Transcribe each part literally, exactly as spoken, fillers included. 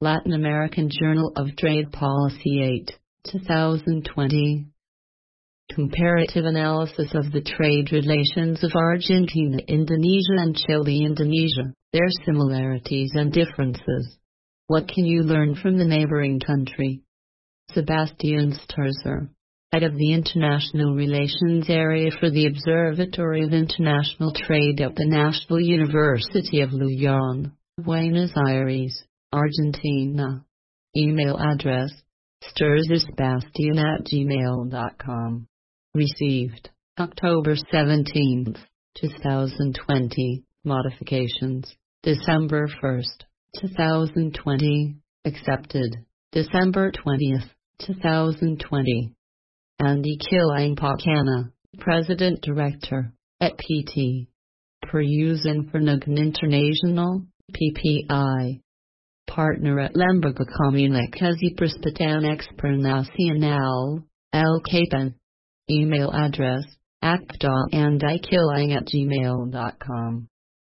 Latin American Journal of Trade Policy eight, twenty twenty. Comparative analysis of the trade relations of Argentina, Indonesia and Chile, Indonesia, their similarities and differences. What can you learn from the neighboring country? Sebastian Sturzer, head of the International Relations Area for the Observatory of International Trade at the National University of Luján, Buenos Aires, Argentina. Email address, sturzersebastian at gmail dot com. Received, October seventeenth, twenty twenty. Modifications, December first, twenty twenty. Accepted, December twentieth, twenty twenty. Andy Kilang-Pakana, President Director, at P T. Perusing International, P P I. Partner at Lembaga Comunicação e Prestação Expernacional, L K P N. Email address, act.andykilang at gmail dot com.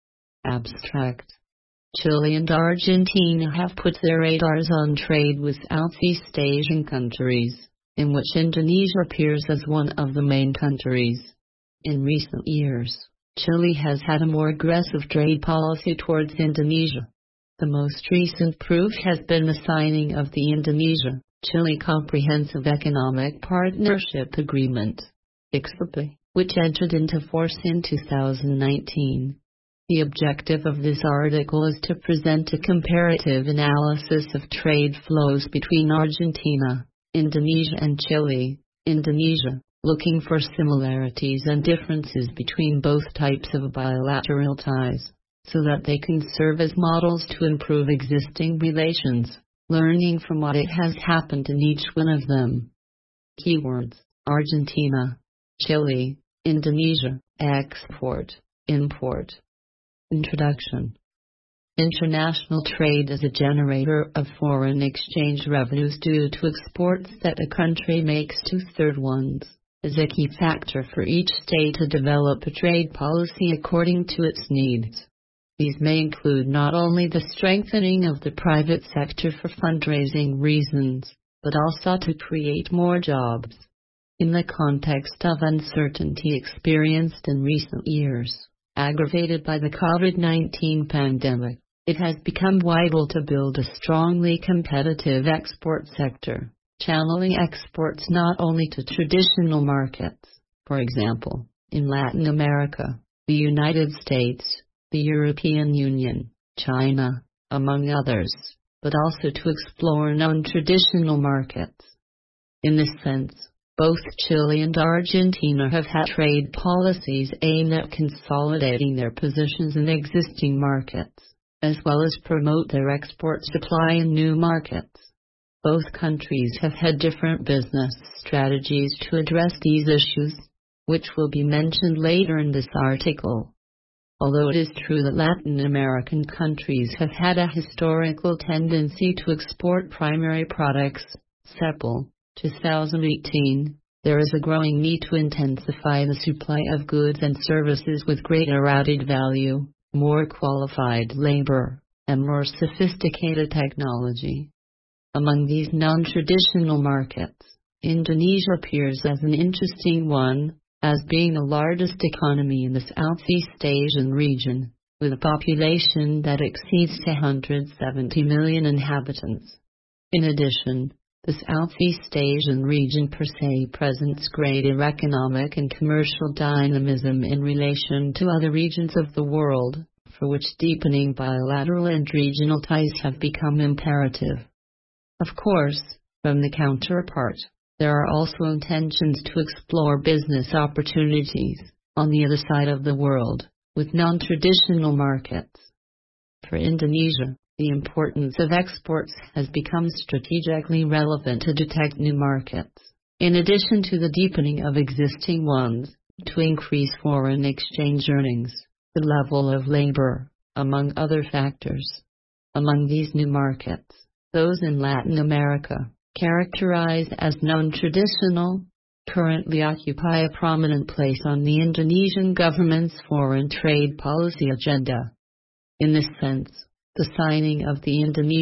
Abstract. Chile and Argentina have put their radars on trade with Southeast Asian countries, in which Indonesia appears as one of the main countries. In recent years, Chile has had a more aggressive trade policy towards Indonesia. The most recent proof has been the signing of the Indonesia-Chile Comprehensive Economic Partnership Agreement, I C E P, which entered into force in two thousand nineteen. The objective of this article is to present a comparative analysis of trade flows between Argentina, Indonesia and Chile, Indonesia, looking for similarities and differences between both types of bilateral ties, so that they can serve as models to improve existing relations, learning from what it has happened in each one of them. Keywords: Argentina, Chile, Indonesia, export, import. Introduction. International trade is a generator of foreign exchange revenues due to exports that a country makes to third ones, is a key factor for each state to develop a trade policy according to its needs. These may include not only the strengthening of the private sector for fundraising reasons, but also to create more jobs. In the context of uncertainty experienced in recent years, aggravated by the COVID nineteen pandemic, it has become vital to build a strongly competitive export sector, channeling exports not only to traditional markets, for example, in Latin America, the United States, the European Union, China, among others, but also to explore non-traditional markets. In this sense, both Chile and Argentina have had trade policies aimed at consolidating their positions in existing markets, as well as promote their export supply in new markets. Both countries have had different business strategies to address these issues, which will be mentioned later in this article. Although it is true that Latin American countries have had a historical tendency to export primary products, C E P L, twenty eighteen, there is a growing need to intensify the supply of goods and services with greater added value, more qualified labor, and more sophisticated technology. Among these non-traditional markets, Indonesia appears as an interesting one, as being the largest economy in the Southeast Asian region, with a population that exceeds two hundred seventy million inhabitants. In addition, the Southeast Asian region per se presents greater economic and commercial dynamism in relation to other regions of the world, for which deepening bilateral and regional ties have become imperative. Of course, from the counterpart, there are also intentions to explore business opportunities, on the other side of the world, with non-traditional markets. For Indonesia, the importance of exports has become strategically relevant to detect new markets, in addition to the deepening of existing ones, to increase foreign exchange earnings, the level of labor, among other factors. Among these new markets, those in Latin America, characterized as non-traditional, currently occupy a prominent place on the Indonesian government's foreign trade policy agenda. In this sense, the signing of the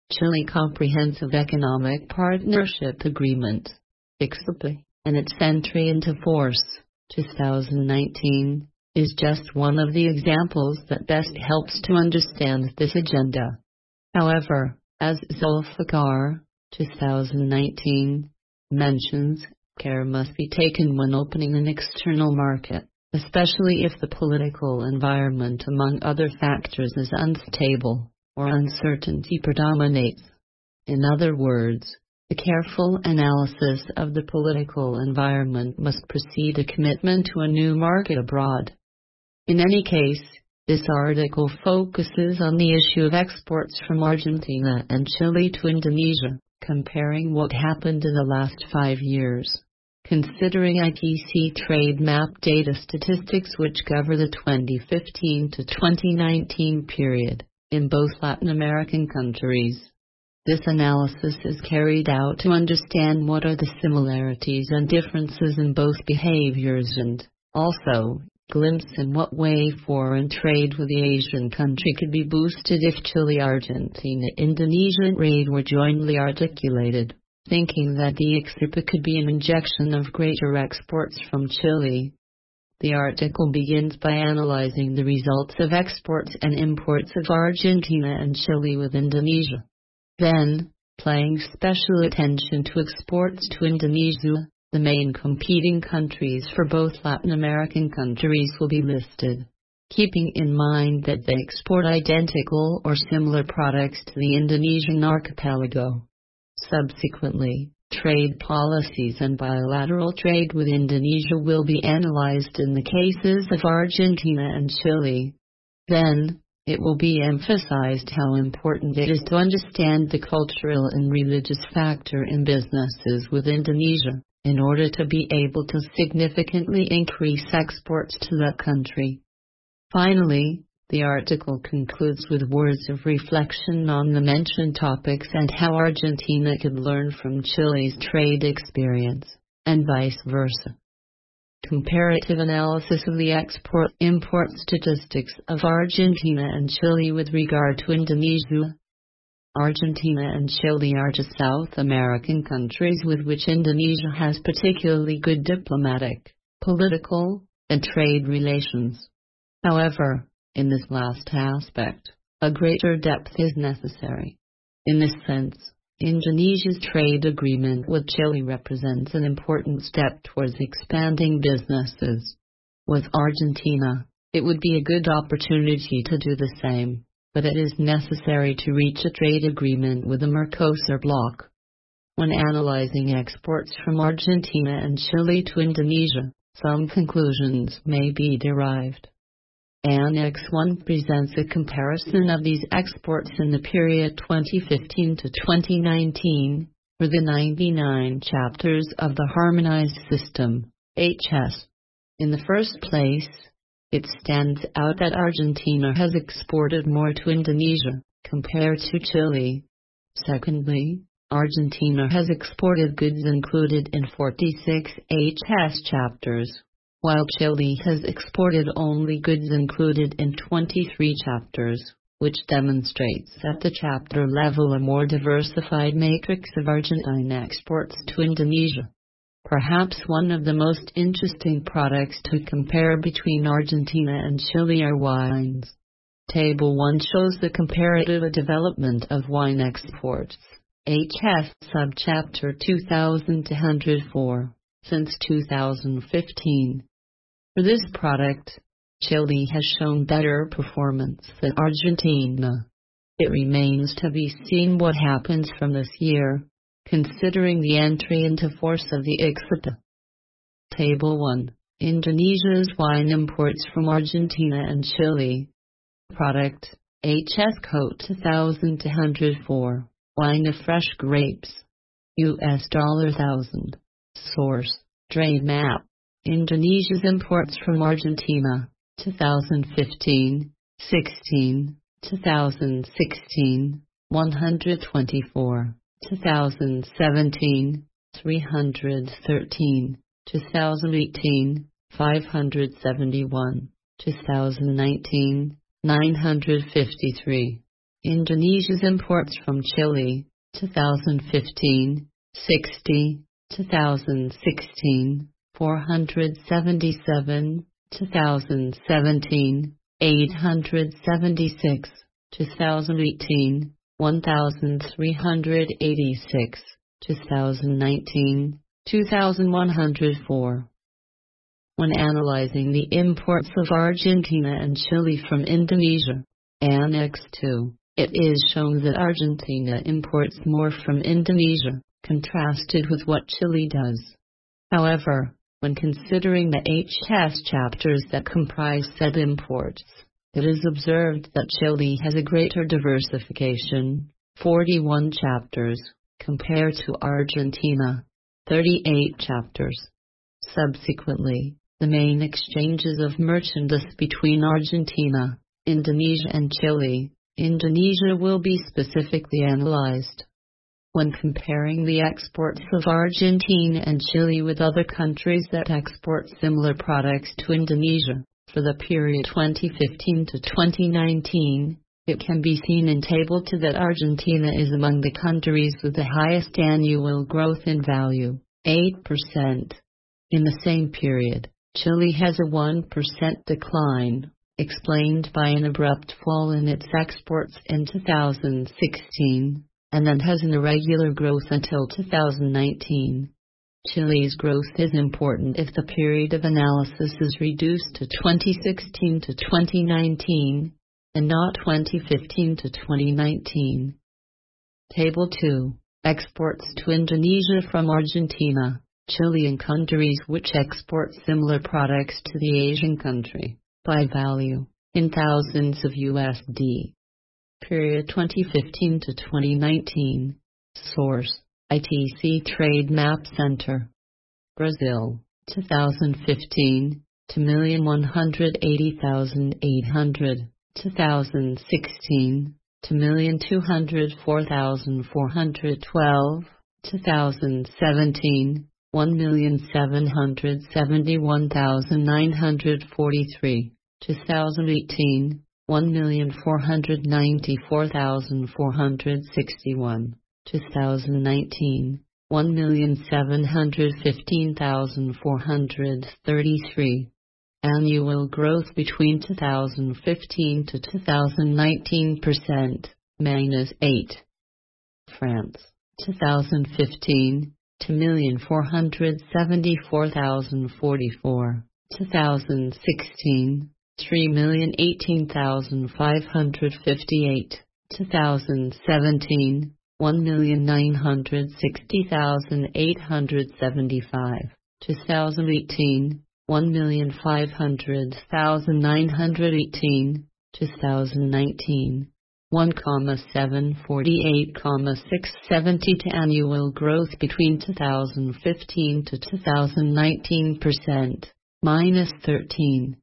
Chile Comprehensive Economic Partnership Agreement, I C P A, and its entry into force, two thousand nineteen, is just one of the examples that best helps to understand this agenda. However, as Zulfikar, two thousand nineteen, mentions, care must be taken when opening an external market, especially if the political environment among other factors is unstable, or uncertainty predominates. In other words, the careful analysis of the political environment must precede a commitment to a new market abroad. In any case, this article focuses on the issue of exports from Argentina and Chile to Indonesia, comparing what happened in the last five years. Considering I T C trade map data statistics which cover the twenty fifteen to twenty nineteen period, in both Latin American countries. This analysis is carried out to understand what are the similarities and differences in both behaviors and, also, glimpse in what way foreign trade with the Asian country could be boosted if Chile-Argentina-Indonesia trade were jointly articulated, thinking that the I C P A could be an injection of greater exports from Chile. The article begins by analyzing the results of exports and imports of Argentina and Chile with Indonesia. Then, paying special attention to exports to Indonesia, the main competing countries for both Latin American countries will be listed, keeping in mind that they export identical or similar products to the Indonesian archipelago. Subsequently, trade policies and bilateral trade with Indonesia will be analyzed in the cases of Argentina and Chile. Then, it will be emphasized how important it is to understand the cultural and religious factor in businesses with Indonesia, in order to be able to significantly increase exports to that country. Finally, the article concludes with words of reflection on the mentioned topics and how Argentina could learn from Chile's trade experience, and vice versa. Comparative analysis of the export-import statistics of Argentina and Chile with regard to Indonesia. Argentina and Chile are two South American countries with which Indonesia has particularly good diplomatic, political, and trade relations. However, in this last aspect, a greater depth is necessary. In this sense, Indonesia's trade agreement with Chile represents an important step towards expanding businesses. With Argentina, it would be a good opportunity to do the same, but it is necessary to reach a trade agreement with the Mercosur bloc. When analyzing exports from Argentina and Chile to Indonesia, some conclusions may be derived. Annex one presents a comparison of these exports in the period twenty fifteen to twenty nineteen, for the ninety-nine chapters of the Harmonized System, H S. In the first place, it stands out that Argentina has exported more to Indonesia, compared to Chile. Secondly, Argentina has exported goods included in forty-six H S chapters, while Chile has exported only goods included in twenty-three chapters, which demonstrates at the chapter level a more diversified matrix of Argentine exports to Indonesia. Perhaps one of the most interesting products to compare between Argentina and Chile are wines. Table one shows the comparative development of wine exports, H S subchapter two thousand two hundred four, since two thousand fifteen. For this product, Chile has shown better performance than Argentina. It remains to be seen what happens from this year, considering the entry into force of the I C P A. Table one. Indonesia's wine imports from Argentina and Chile. Product, H S code two thousand two hundred four, wine of fresh grapes. U S dollar one thousand. Source, trade map. Indonesia's imports from Argentina, two thousand fifteen, sixteen, two thousand sixteen, one hundred twenty-four, two thousand seventeen, three hundred thirteen, two thousand eighteen, five hundred seventy-one, two thousand nineteen, nine hundred fifty-three. Indonesia's imports from Chile, two thousand fifteen, sixty, two thousand sixteen, four hundred seventy-seven, two thousand seventeen, eight hundred seventy-six, two thousand eighteen, one thousand three hundred eighty-six, two thousand nineteen, two thousand one hundred four. When analyzing the imports of Argentina and Chile from Indonesia, Annex two, it is shown that Argentina imports more from Indonesia, contrasted with what Chile does. However, when considering the H S chapters that comprise said imports, it is observed that Chile has a greater diversification, forty-one chapters, compared to Argentina, thirty-eight chapters. Subsequently, the main exchanges of merchandise between Argentina, Indonesia and Chile, Indonesia will be specifically analyzed. When comparing the exports of Argentina and Chile with other countries that export similar products to Indonesia, for the period twenty fifteen to twenty nineteen, it can be seen in Table two that Argentina is among the countries with the highest annual growth in value, eight percent. In the same period, Chile has a one percent decline, explained by an abrupt fall in its exports in two thousand sixteen, and then has an irregular growth until two thousand nineteen. Chile's growth is important if the period of analysis is reduced to twenty sixteen to twenty nineteen, and not twenty fifteen to twenty nineteen. Table two. Exports to Indonesia from Argentina, Chile and countries which export similar products to the Asian country, by value, in thousands of U S D. Period twenty fifteen to twenty nineteen. Source, I T C Trade Map Center. Brazil, two thousand fifteen, two million one hundred eighty thousand eight hundred, two thousand sixteen, two million two hundred four thousand four hundred twelve, two thousand seventeen, one million seven hundred seventy-one thousand nine hundred forty-three, two thousand eighteen, one million four hundred ninety-four thousand four hundred sixty-one, two thousand nineteen, one million seven hundred fifteen thousand four hundred thirty-three. Annual growth between two thousand fifteen to two thousand nineteen percent, minus eight. France, two thousand fifteen, two million four hundred seventy-four thousand forty-four, two thousand sixteen, three million eighteen thousand five hundred fifty-eight, two thousand seventeen, one million nine hundred sixty thousand eight hundred seventy-five, two thousand eighteen, one million five hundred thousand nine hundred eighteen, two thousand nineteen, one million seven hundred forty-eight thousand six hundred seventy to annual growth between two thousand fifteen to two thousand nineteen percent, minus thirteen.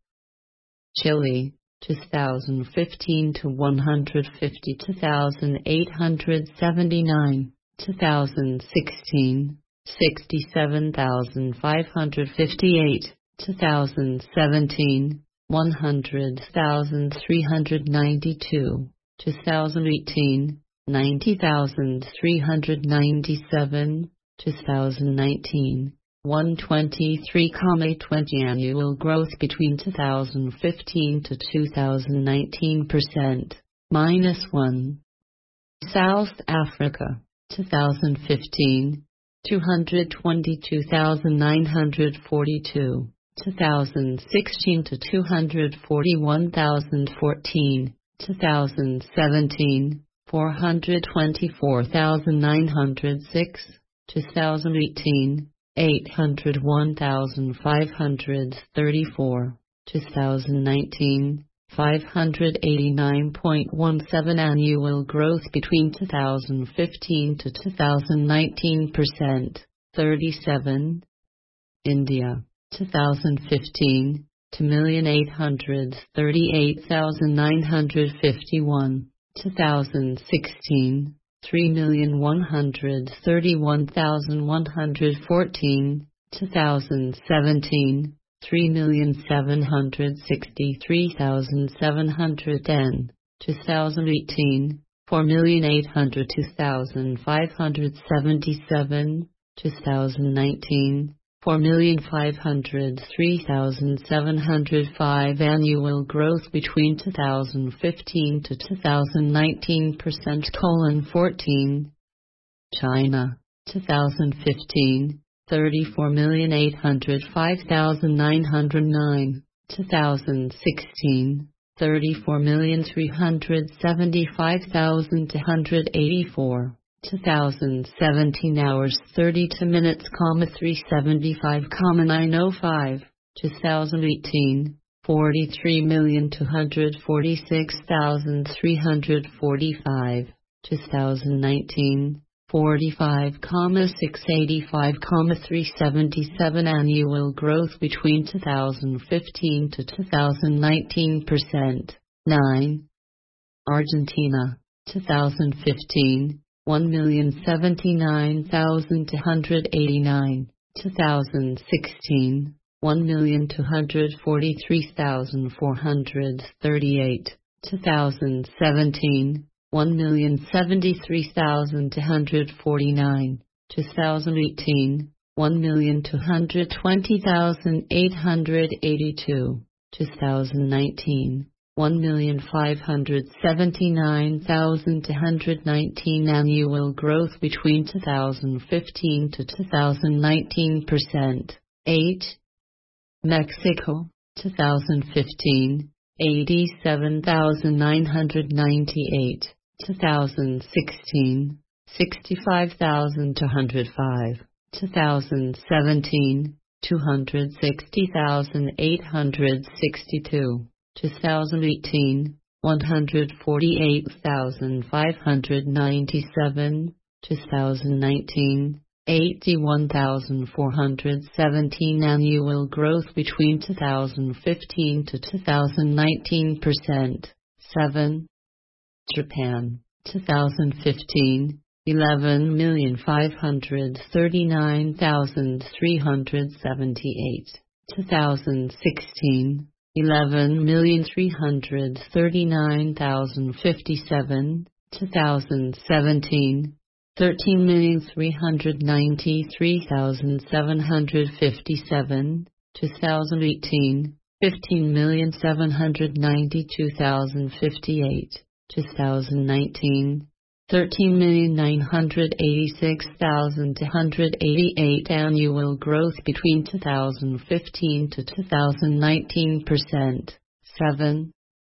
Chile, two thousand fifteen to one hundred fifty-two thousand eight hundred seventy-nine, two thousand sixteen, sixty-seven thousand five hundred fifty-eight, two thousand seventeen, one hundred thousand three hundred ninety-two, two thousand eighteen, ninety thousand three hundred ninety-seven, two thousand nineteen, one hundred twenty-three thousand twenty. Annual growth between two thousand fifteen to two thousand nineteen percent, minus one. South Africa, two thousand fifteen, two hundred twenty-two thousand nine hundred forty-two, two thousand sixteen to two hundred forty-one thousand fourteen, two thousand seventeen, four hundred twenty-four thousand nine hundred six, two thousand eighteen, eight hundred one thousand five hundred thirty-four, two thousand nineteen, five hundred eighty-nine point one seven. Annual growth between two thousand fifteen to two thousand nineteen percent, thirty-seven. India, two thousand fifteen, two million eight hundred thirty-eight thousand nine hundred fifty-one, two thousand sixteen, three million one hundred thirty-one thousand one hundred fourteen, two thousand seventeen, three million seven hundred sixty-three thousand seven hundred ten, two thousand eighteen, four million eight hundred two thousand five hundred seventy-seven, two thousand nineteen, four million five hundred three thousand seven hundred five. Annual growth between two thousand fifteen to two thousand nineteen percent colon fourteen. China, two thousand fifteen, thirty-four million eight hundred five thousand nine hundred nine, two thousand sixteen, thirty-four million three hundred seventy-five thousand two hundred eighty-four, two thousand seventeen hours thirty-two minutes, comma three seventy-five, comma nine oh five, two thousand eighteen, forty-three million two hundred forty-six thousand three hundred forty-five, two thousand nineteen, forty-five, comma six eighty-five, comma three seventy-seven. Annual growth between two thousand fifteen to two thousand nineteen percent. nine. Argentina, two thousand fifteen, one million seventy-nine thousand two hundred eighty-nine, two thousand sixteen, one million two hundred forty-three thousand four hundred thirty-eight, two thousand seventeen, one million seventy-three thousand two hundred forty-nine, two thousand eighteen, one million two hundred twenty thousand eight hundred eighty-two, two thousand nineteen, one million five hundred seventy-nine thousand two hundred nineteen. Annual growth between two thousand fifteen to two thousand nineteen percent. eight. Mexico, two thousand fifteen, eighty-seven thousand nine hundred ninety-eight, two thousand sixteen, sixty-five thousand two hundred five, two thousand seventeen, two hundred sixty thousand eight hundred sixty-two, two thousand eighteen, one hundred forty-eight thousand five hundred ninety-seven, two thousand nineteen, eighty-one thousand four hundred seventeen. Annual growth between two thousand fifteen to two thousand nineteen percent. seven. Japan, two thousand fifteen, eleven million five hundred thirty-nine thousand three hundred seventy-eight, two thousand sixteen, eleven million three hundred thirty-nine thousand fifty-seven, two thousand seventeen, thirteen million three hundred ninety-three thousand seven hundred fifty-seven, two thousand eighteen, fifteen million seven hundred ninety-two thousand fifty-eight, two thousand nineteen, thirteen million nine hundred eighty-six thousand two hundred eighty-eight. Annual growth between two thousand fifteen to two thousand nineteen percent. seven.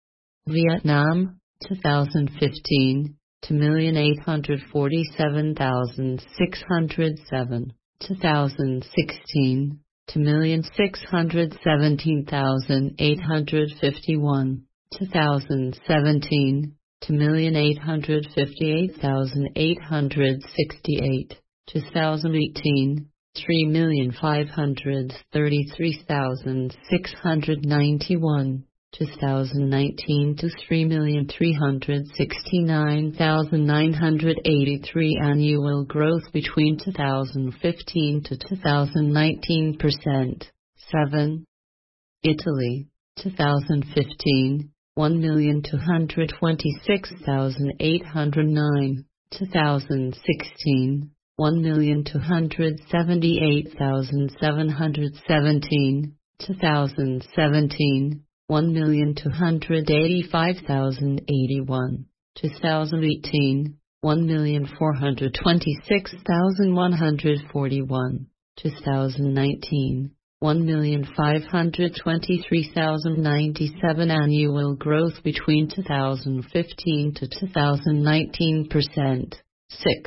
Vietnam, two thousand fifteen, two million eight hundred forty-seven thousand six hundred seven, two thousand sixteen, two million six hundred seventeen thousand eight hundred fifty-one, two thousand seventeen, two million eight hundred fifty-eight thousand eight hundred sixty-eight, two thousand eighteen, three million five hundred thirty-three thousand six hundred ninety-one, two thousand nineteen to three million three hundred sixty-nine thousand nine hundred eighty-three. Annual growth between two thousand fifteen to two thousand nineteen percent. seven. Italy, two thousand fifteen, one million two hundred twenty-six thousand eight hundred nine, two thousand sixteen, one million two hundred seventy-eight thousand seven hundred seventeen, two thousand seventeen, one million two hundred eighty-five thousand eighty-one, two thousand eighteen, one million four hundred twenty-six thousand one hundred forty-one, two thousand nineteen, one million five hundred twenty-three thousand ninety-seven. Annual growth between two thousand fifteen to two thousand nineteen percent. six.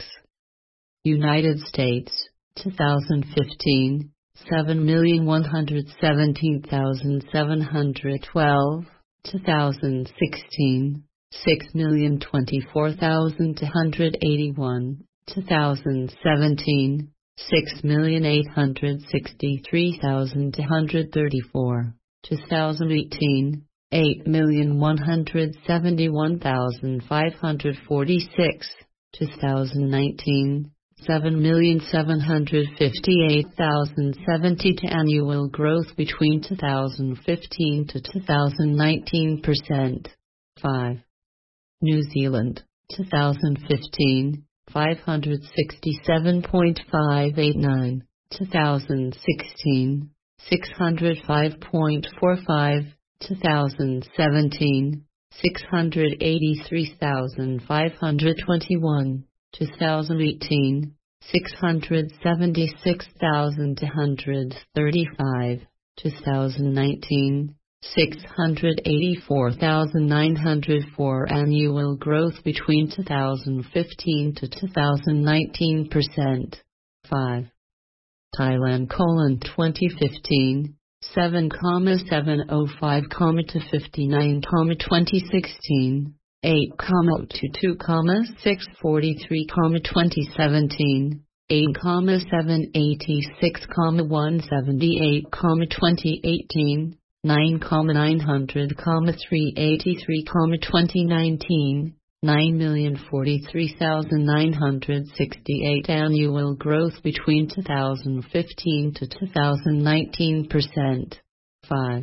United States, two thousand fifteen, seven million one hundred seventeen thousand seven hundred twelve, two thousand sixteen, six million twenty-four thousand two hundred eighty-one, two thousand seventeen, six million eight hundred sixty-three thousand two hundred thirty-four, two thousand eighteen, eight million one hundred seventy-one thousand five hundred forty-six, two thousand nineteen, seven million seven hundred fifty-eight thousand seventy-two. Annual growth between two thousand fifteen to two thousand nineteen percent. five. New Zealand, twenty fifteen, five hundred sixty-seven point five eight nine, twenty sixteen, six hundred five point four five, twenty seventeen, six hundred eighty-three thousand five hundred twenty-one, twenty eighteen, six hundred seventy-six thousand two hundred thirty-five, twenty nineteen, six hundred eighty-four thousand nine hundred four. Annual growth between two thousand fifteen to two thousand nineteen percent. five. Thailand colon twenty fifteen, seven point seven oh five to fifty-nine, twenty sixteen, eight point two two, six forty-three, twenty seventeen, eight point seven eighty-six, one seventy-eight, twenty eighteen, nine point nine hundred, three eighty-three, twenty nineteen, nine million forty-three thousand nine hundred sixty-eight. Annual growth between two thousand fifteen to two thousand nineteen percent. five.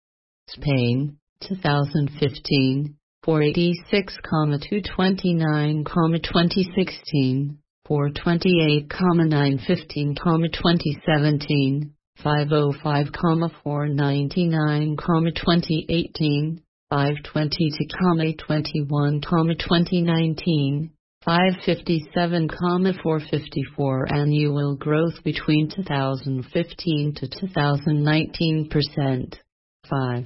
Spain, twenty fifteen, four eighty-six, two twenty-nine, twenty sixteen, four twenty-eight, nine fifteen, twenty seventeen, five oh five, four ninety-nine, twenty eighteen, five twenty-two, eight twenty-one, twenty nineteen, five fifty-seven, four fifty-four. Annual growth between two thousand fifteen to two thousand nineteen percent. five.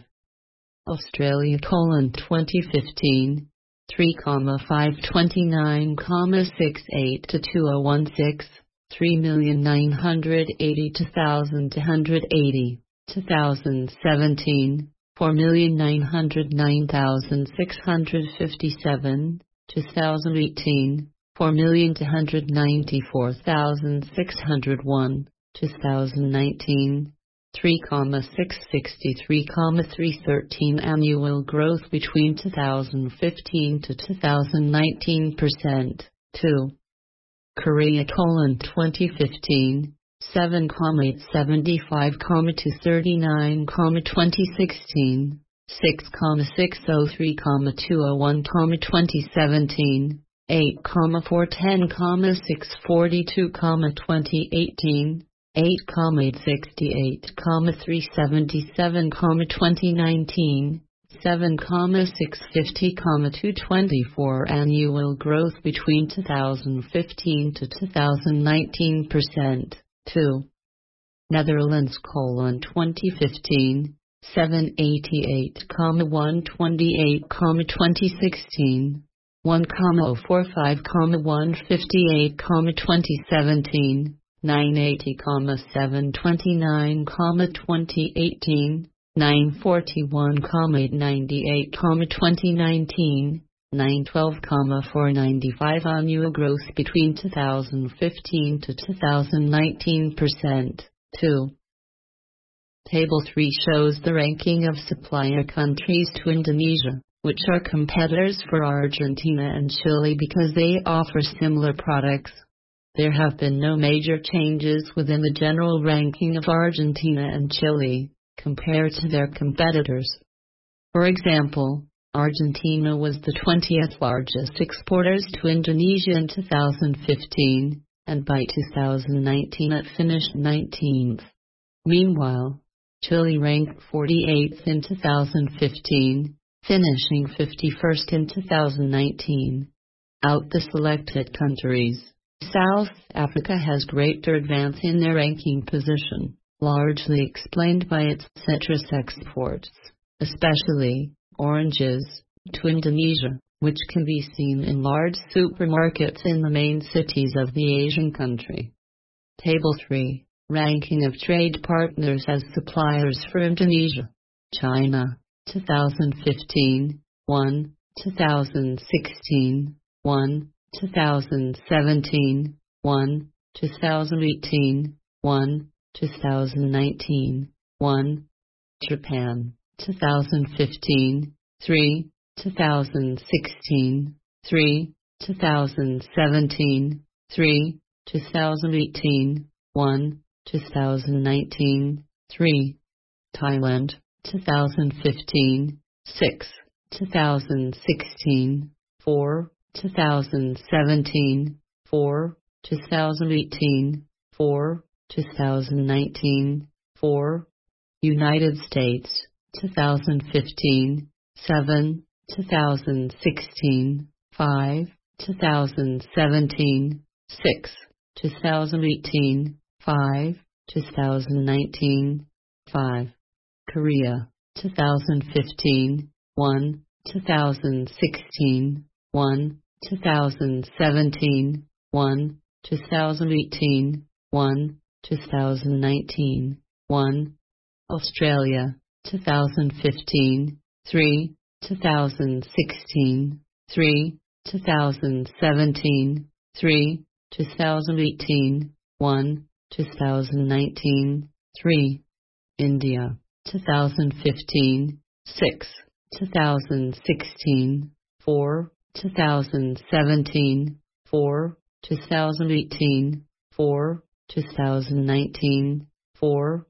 Australia colon twenty fifteen, three point five two nine, sixty-eight to two thousand sixteen, three million nine hundred eighty-two thousand two hundred eighty, twenty seventeen, four million nine hundred nine thousand six hundred fifty-seven, twenty eighteen, four million two hundred ninety-four thousand six hundred one, twenty nineteen, three point six six three, three thirteen. Annual growth between two thousand fifteen to two thousand nineteen percent. two. Korea colon twenty fifteen, seven point eight seven five, two thirty-nine, twenty sixteen, six point six oh three, two oh one, twenty seventeen, eight point four one oh, six forty-two, twenty eighteen, eight point eight six eight, three seventy-seven, twenty nineteen, seven point six five oh, two twenty-four. Annual growth between two thousand fifteen to two thousand nineteen percent. two. Netherlands colon twenty fifteen, seven eighty-eight, one twenty-eight, twenty sixteen, one point oh four five, one fifty-eight, twenty seventeen, nine eighty, seven twenty-nine, twenty eighteen, nine forty-one, eight ninety-eight, twenty nineteen, nine twelve, four ninety-five. Annual growth between two thousand fifteen to two thousand nineteen percent. two. Table three shows the ranking of supplier countries to Indonesia, which are competitors for Argentina and Chile because they offer similar products. There have been no major changes within the general ranking of Argentina and Chile compared to their competitors. For example, Argentina was the twentieth largest exporters to Indonesia in two thousand fifteen, and by two thousand nineteen it finished nineteenth. Meanwhile, Chile ranked forty-eighth in two thousand fifteen, finishing fifty-first in two thousand nineteen. Out the selected countries, South Africa has greater advance in their ranking position, largely explained by its citrus exports, especially oranges, to Indonesia, which can be seen in large supermarkets in the main cities of the Asian country. Table three. Ranking of trade partners as suppliers for Indonesia. China, two thousand fifteen, one, two thousand sixteen, one, two thousand seventeen, one, two thousand eighteen, one, two thousand nineteen, one. Japan, two thousand fifteen, three, two thousand sixteen, three, two thousand seventeen, three, two thousand eighteen, one, two thousand nineteen, three. Thailand, two thousand fifteen, six, two thousand sixteen, four, two thousand seventeen, four, two thousand eighteen, four, two thousand nineteen, four, United States, two thousand fifteen, seven, two thousand sixteen, five, two thousand seventeen, six, two thousand eighteen, five, two thousand nineteen, five, Korea, two thousand fifteen, one, two thousand sixteen, one, two thousand seventeen, one, two thousand eighteen, one, two thousand nineteen, one, Australia, two thousand fifteen, three, two thousand sixteen, three, two thousand seventeen, three, two thousand eighteen, one, two thousand nineteen, three, India, two thousand fifteen, six, two thousand sixteen, four, two thousand seventeen, four, two thousand eighteen, four, two thousand nineteen, four,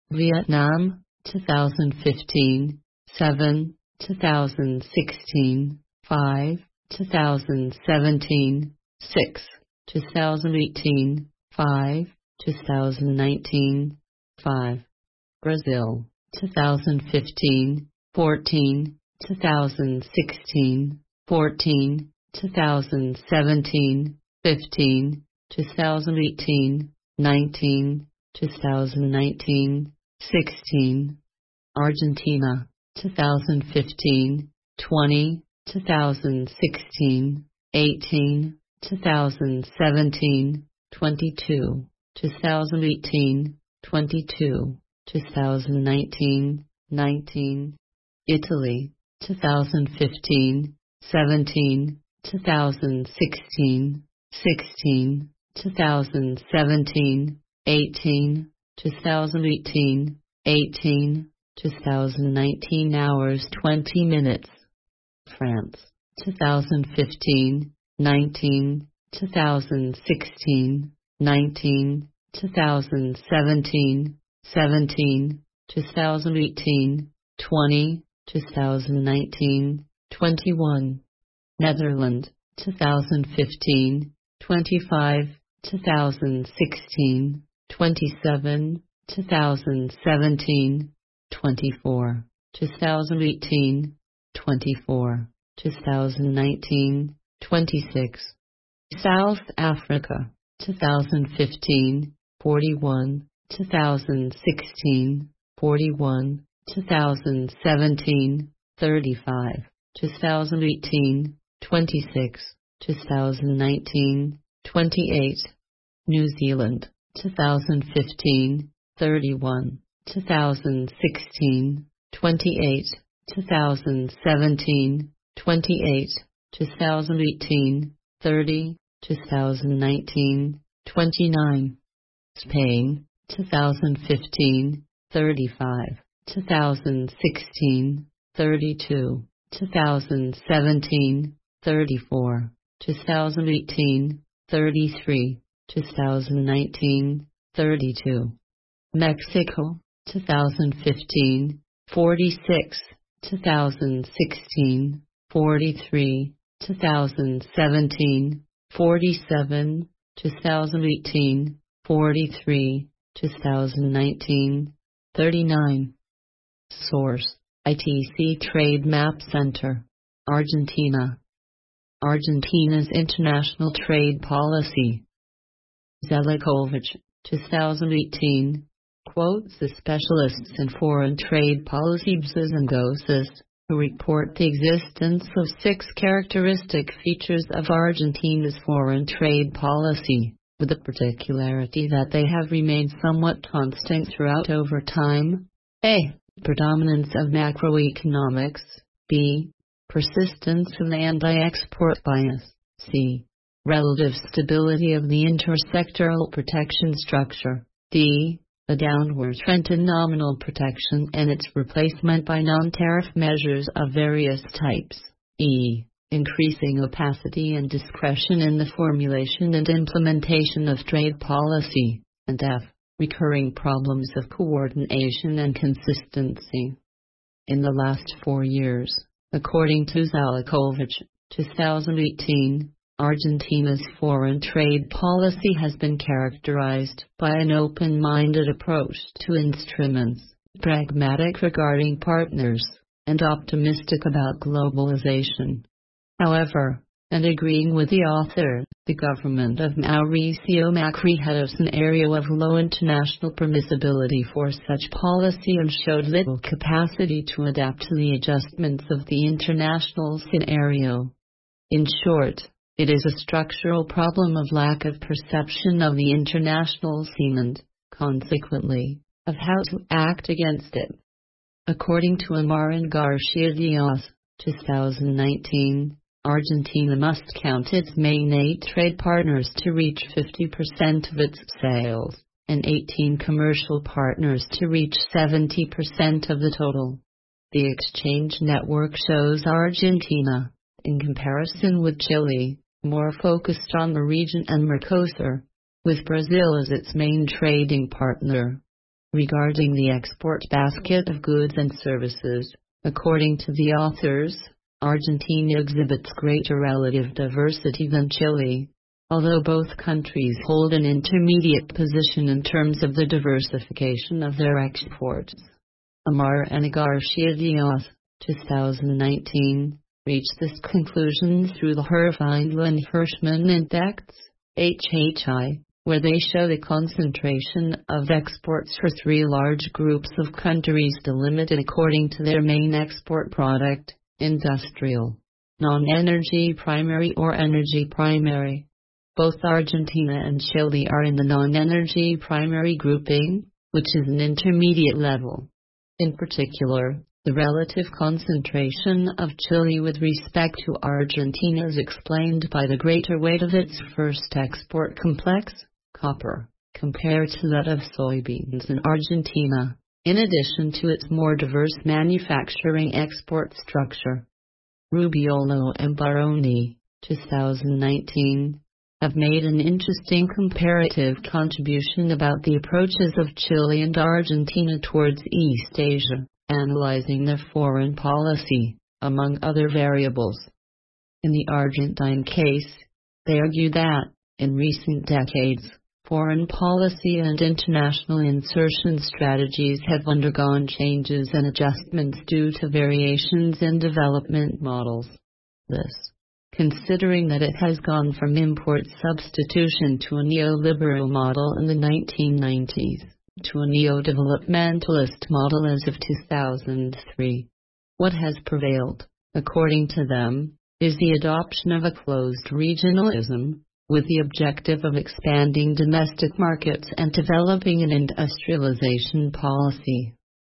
Vietnam, two thousand fifteen, seven, two thousand sixteen, five, two thousand seventeen, six, two thousand eighteen, five, two thousand nineteen, five, Brazil, two thousand fifteen, fourteen, two thousand sixteen, fourteen, two thousand seventeen, fifteen, two thousand eighteen, nineteen, two thousand nineteen, sixteen, Argentina, two thousand fifteen, twenty, two thousand sixteen, eighteen, two thousand seventeen, twenty-two, two thousand eighteen, twenty-two, two thousand nineteen, nineteen, Italy, two thousand fifteen, seventeen, two thousand sixteen, sixteen, two thousand seventeen, eighteen, two thousand eighteen, eighteen, two thousand nineteen hours twenty minutes. France, two thousand fifteen, nineteen, two thousand sixteen, nineteen, two thousand seventeen, seventeen, two thousand eighteen, twenty, two thousand nineteen, twenty-one, Netherlands, two thousand fifteen, twenty-five, two thousand sixteen, twenty-seven, two thousand seventeen, twenty-four, two thousand eighteen, twenty-four, two thousand nineteen, twenty-six, South Africa, two thousand fifteen, forty-one, two thousand sixteen, forty-one, two thousand seventeen, thirty-five, two thousand eighteen, twenty-six, two thousand nineteen, twenty-eight, New Zealand, two thousand fifteen, thirty-one, two thousand sixteen, twenty-eight, two thousand seventeen, twenty-eight, two thousand eighteen, thirty, two thousand nineteen, twenty-nine, Spain, two thousand fifteen, thirty-five, two thousand sixteen, thirty-two, two thousand seventeen, thirty-four, two thousand eighteen, thirty-three, two thousand nineteen, thirty-two, Mexico, two thousand fifteen, forty-six, two thousand sixteen, forty-three, two thousand seventeen, forty-seven, two thousand eighteen, forty-three, two thousand nineteen, thirty-nine. Source: I T C Trade Map Center, Argentina. Argentina's International Trade Policy. Zelikovic, two thousand eighteen, quotes the specialists in foreign trade policy Bzangosis, who report the existence of six characteristic features of Argentina's foreign trade policy, with the particularity that they have remained somewhat constant throughout over time. A. Predominance of macroeconomics. B. Persistence of the anti-export bias. C. Relative stability of the intersectoral protection structure. D. A downward trend in nominal protection and its replacement by non-tariff measures of various types. E. Increasing opacity and discretion in the formulation and implementation of trade policy. And F. Recurring problems of coordination and consistency. In the last four years, according to Zelikovic, two thousand eighteen, Argentina's foreign trade policy has been characterized by an open-minded approach to instruments, pragmatic regarding partners, and optimistic about globalization. However, and agreeing with the author, the government of Mauricio Macri had a scenario of low international permissibility for such policy and showed little capacity to adapt to the adjustments of the international scenario. In short, it is a structural problem of lack of perception of the international scene and, consequently, of how to act against it. According to Amar and Garcia Diaz, two thousand nineteen, Argentina must count its main eight trade partners to reach fifty percent of its sales, and eighteen commercial partners to reach seventy percent of the total. The exchange network shows Argentina, in comparison with Chile, more focused on the region and Mercosur, with Brazil as its main trading partner. Regarding the export basket of goods and services, according to the authors, Argentina exhibits greater relative diversity than Chile, although both countries hold an intermediate position in terms of the diversification of their exports. Amar and Garcia Diaz, two thousand nineteen, reached this conclusion through the Herfindahl-Hirschman Index, H H I, where they show the concentration of exports for three large groups of countries delimited according to their main export product: industrial, non-energy primary or energy primary. Both Argentina and Chile are in the non-energy primary grouping, which is an intermediate level. In particular, the relative concentration of Chile with respect to Argentina is explained by the greater weight of its first export complex, copper, compared to that of soybeans in Argentina, in addition to its more diverse manufacturing export structure. Rubiolo and Baroni, two thousand nineteen, have made an interesting comparative contribution about the approaches of Chile and Argentina towards East Asia, analyzing their foreign policy, among other variables. In the Argentine case, they argue that, in recent decades, foreign policy and international insertion strategies have undergone changes and adjustments due to variations in development models. This, considering that it has gone from import substitution to a neoliberal model in the nineteen nineties, to a neo-developmentalist model as of two thousand three. What has prevailed, according to them, is the adoption of a closed regionalism, with the objective of expanding domestic markets and developing an industrialization policy.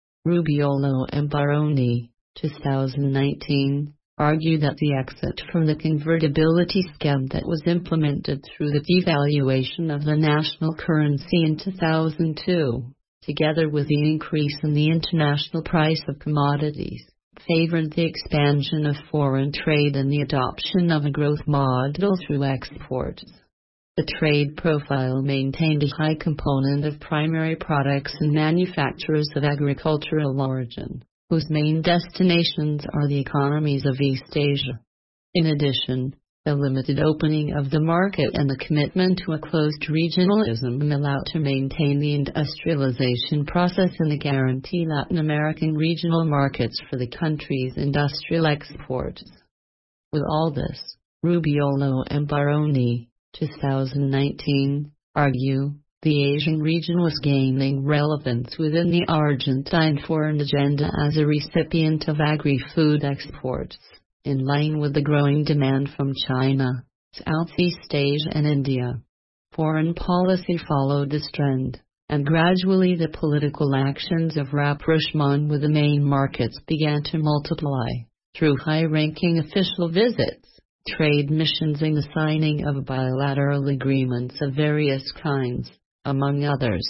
Rubiolo and Baroni, two thousand nineteen, argue that the exit from the convertibility scam that was implemented through the devaluation of the national currency in two thousand two, together with the increase in the international price of commodities, favored the expansion of foreign trade and the adoption of a growth model through exports. The trade profile maintained a high component of primary products and manufacturers of agricultural origin, whose main destinations are the economies of East Asia. In addition, the limited opening of the market and the commitment to a closed regionalism allowed to maintain the industrialization process and to guarantee Latin American regional markets for the country's industrial exports. With all this, Rubiolo and Baroni, two thousand nineteen, argue the Asian region was gaining relevance within the Argentine foreign agenda as a recipient of agri-food exports, in line with the growing demand from China, Southeast Asia and India. Foreign policy followed this trend, and gradually the political actions of rapprochement with the main markets began to multiply, through high-ranking official visits, trade missions and the signing of bilateral agreements of various kinds, among others.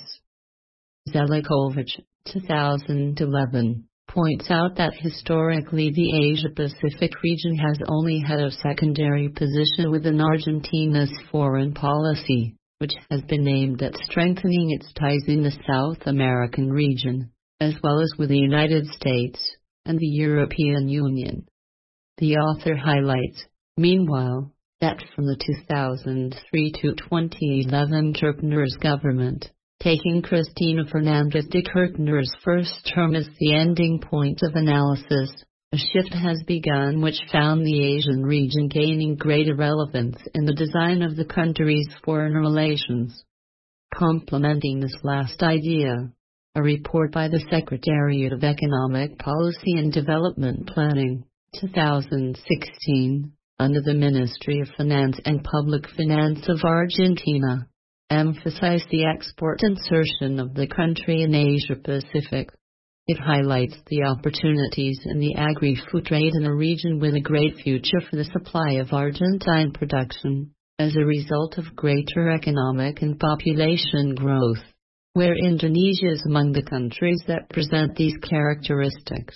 Zelikovic, two thousand eleven, points out that historically the Asia-Pacific region has only had a secondary position within Argentina's foreign policy, which has been aimed at strengthening its ties in the South American region, as well as with the United States and the European Union. The author highlights, Meanwhile, that from the two thousand three to twenty eleven Kirchner's government, taking Cristina Fernández de Kirchner's first term as the ending point of analysis, a shift has begun which found the Asian region gaining greater relevance in the design of the country's foreign relations. Complementing this last idea, a report by the Secretariat of Economic Policy and Development Planning, two thousand sixteen, under the Ministry of Finance and Public Finance of Argentina, emphasized the export insertion of the country in Asia-Pacific. It highlights the opportunities in the agri-food trade in a region with a great future for the supply of Argentine production, as a result of greater economic and population growth, where Indonesia is among the countries that present these characteristics.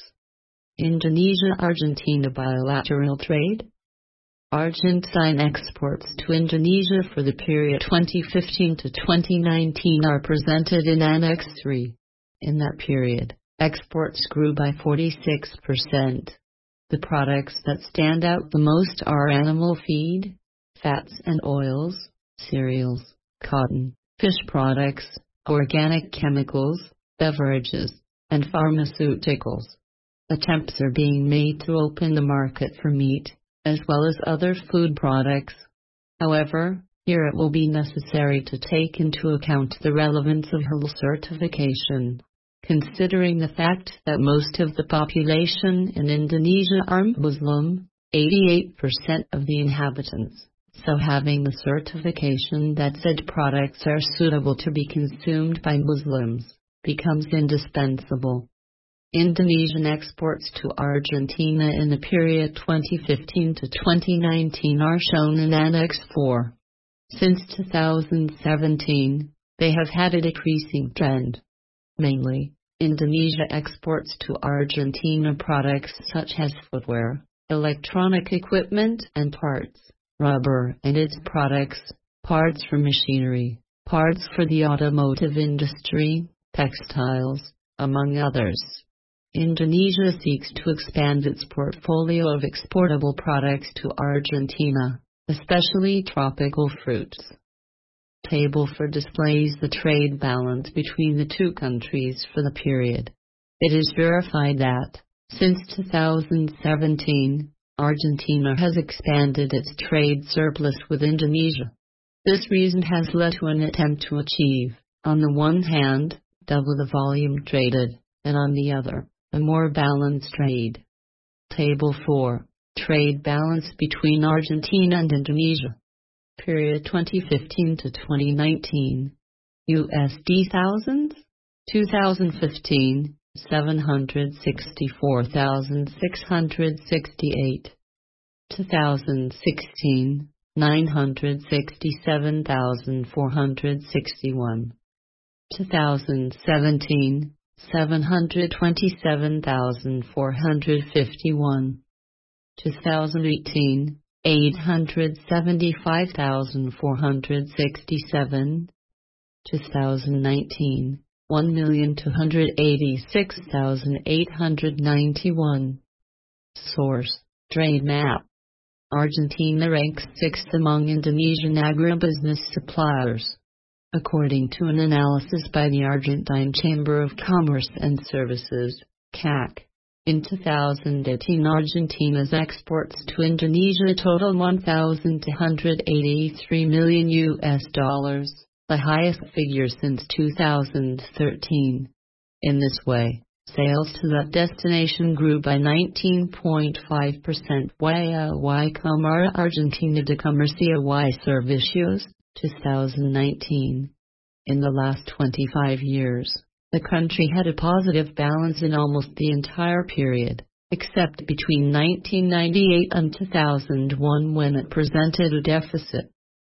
Indonesia-Argentina bilateral trade. Argentine exports to Indonesia for the period twenty fifteen to twenty nineteen are presented in Annex three. In that period, exports grew by forty-six percent. The products that stand out the most are animal feed, fats and oils, cereals, cotton, fish products, organic chemicals, beverages, and pharmaceuticals. Attempts are being made to open the market for meat, as well as other food products. However, here it will be necessary to take into account the relevance of halal certification, considering the fact that most of the population in Indonesia are Muslim, eighty-eight percent of the inhabitants, so having the certification that said products are suitable to be consumed by Muslims becomes indispensable. Indonesian exports to Argentina in the period twenty fifteen to twenty nineteen are shown in Annex four. Since two thousand seventeen, they have had a decreasing trend. Mainly, Indonesia exports to Argentina products such as footwear, electronic equipment and parts, rubber and its products, parts for machinery, parts for the automotive industry, textiles, among others. Indonesia seeks to expand its portfolio of exportable products to Argentina, especially tropical fruits. Table four displays the trade balance between the two countries for the period. It is verified that, since two thousand seventeen, Argentina has expanded its trade surplus with Indonesia. This reason has led to an attempt to achieve, on the one hand, double the volume traded, and on the other, a more balanced trade. Table four. Trade balance between Argentina and Indonesia. Period twenty fifteen to twenty nineteen. U S D thousands? two thousand fifteen, seven hundred sixty-four thousand six hundred sixty-eight. two thousand sixteen, nine hundred sixty-seven thousand four hundred sixty-one. two thousand seventeen, seven hundred twenty-seven thousand four hundred fifty-one. two thousand eighteen, eight hundred seventy-five thousand four hundred sixty-seven. two thousand nineteen, one million two hundred eighty-six thousand eight hundred ninety-one. Source: Trade Map. Argentina ranks sixth among Indonesian agribusiness suppliers, according to an analysis by the Argentine Chamber of Commerce and Services, C A C. In two thousand eighteen, Argentina's exports to Indonesia totaled one thousand two hundred eighty-three million U S dollars, the highest figure since two thousand thirteen. In this way, sales to that destination grew by nineteen point five percent. Y Cámara Argentina de Comercio y Servicios, two thousand nineteen. In the last twenty-five years, the country had a positive balance in almost the entire period, except between nineteen ninety-eight and two thousand one when it presented a deficit.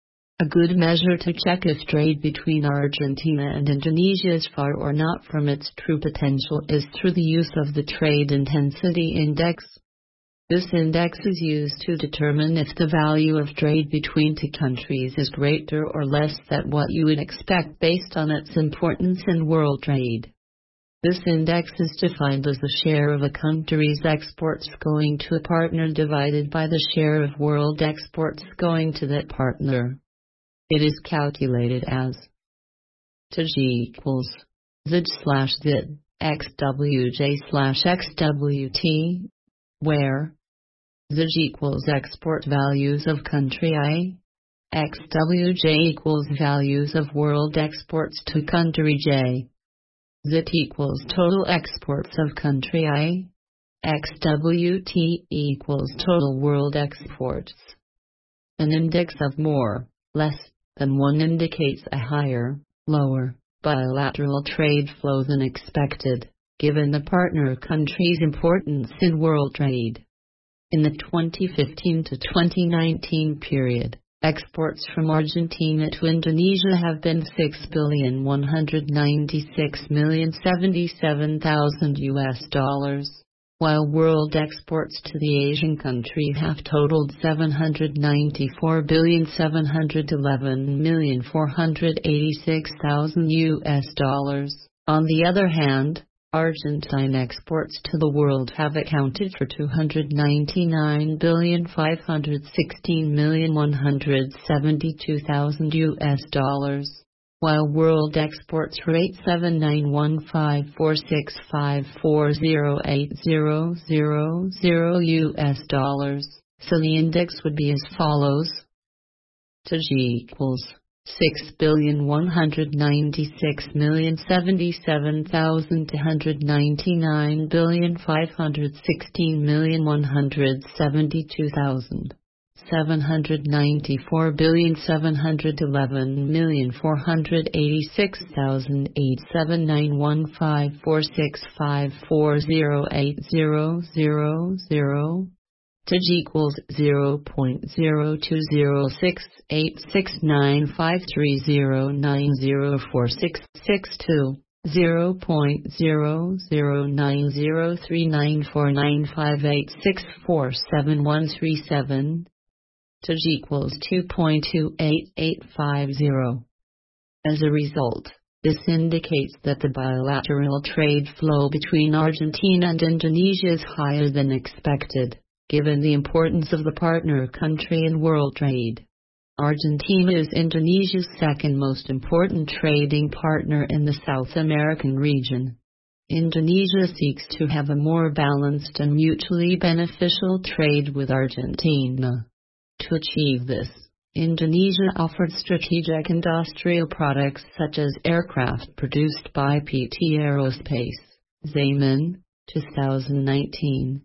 A good measure to check if trade between Argentina and Indonesia is far or not from its true potential is through the use of the Trade Intensity Index. This index is used to determine if the value of trade between two countries is greater or less than what you would expect based on its importance in world trade. This index is defined as the share of a country's exports going to a partner divided by the share of world exports going to that partner. It is calculated as T G equals Z slash Z X W J slash X W T, where Z equals export values of country I, X W J equals values of world exports to country J. Z equals total exports of country I, X W T equals total world exports. An index of more, less, than one indicates a higher, lower, bilateral trade flow than expected, given the partner country's importance in world trade. In the twenty fifteen to twenty nineteen period, exports from Argentina to Indonesia have been six billion one hundred ninety-six million seventy-seven thousand U S dollars, while world exports to the Asian country have totaled seven hundred ninety-four billion seven hundred eleven million four hundred eighty-six thousand U S dollars. On the other hand, Argentine exports to the world have accounted for two hundred ninety-nine billion five hundred sixteen million one hundred seventy-two thousand U S dollars, while world exports for eight seven nine one five four six five four zero eight zero zero zero U S dollars. So the index would be as follows: T G equals six billion one hundred ninety-six million seventy-seven thousand two hundred ninety-nine billion five hundred sixteen million one hundred seventy-two thousand seven hundred ninety-four billion seven hundred eleven million four hundred eighty-six thousand eight seven nine one five four six five four zero eight zero zero zero. T G equals zero point zero two zero six eight six nine five three zero nine zero four six six two, zero point zero zero nine zero three nine four nine five eight six four seven one three seven. T G equals two point two eight eight five zero. As a result, this indicates that the bilateral trade flow between Argentina and Indonesia is higher than expected, given the importance of the partner country in world trade. Argentina is Indonesia's second most important trading partner in the South American region. Indonesia seeks to have a more balanced and mutually beneficial trade with Argentina. To achieve this, Indonesia offered strategic industrial products such as aircraft produced by P T Aerospace, Zaman, two thousand nineteen.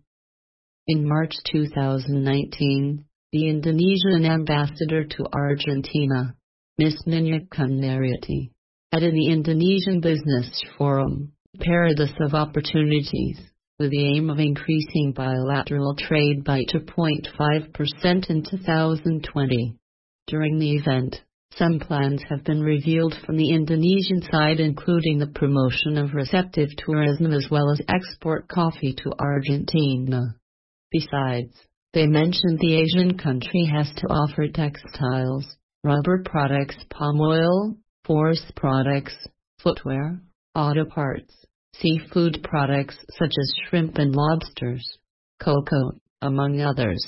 In March two thousand nineteen, the Indonesian ambassador to Argentina, Miz Nina Kunariti, added the Indonesian Business Forum, Paradise of Opportunities, with the aim of increasing bilateral trade by two point five percent in two thousand twenty. During the event, some plans have been revealed from the Indonesian side, including the promotion of receptive tourism as well as export coffee to Argentina. Besides, they mentioned the Asian country has to offer textiles, rubber products, palm oil, forest products, footwear, auto parts, seafood products such as shrimp and lobsters, cocoa, among others.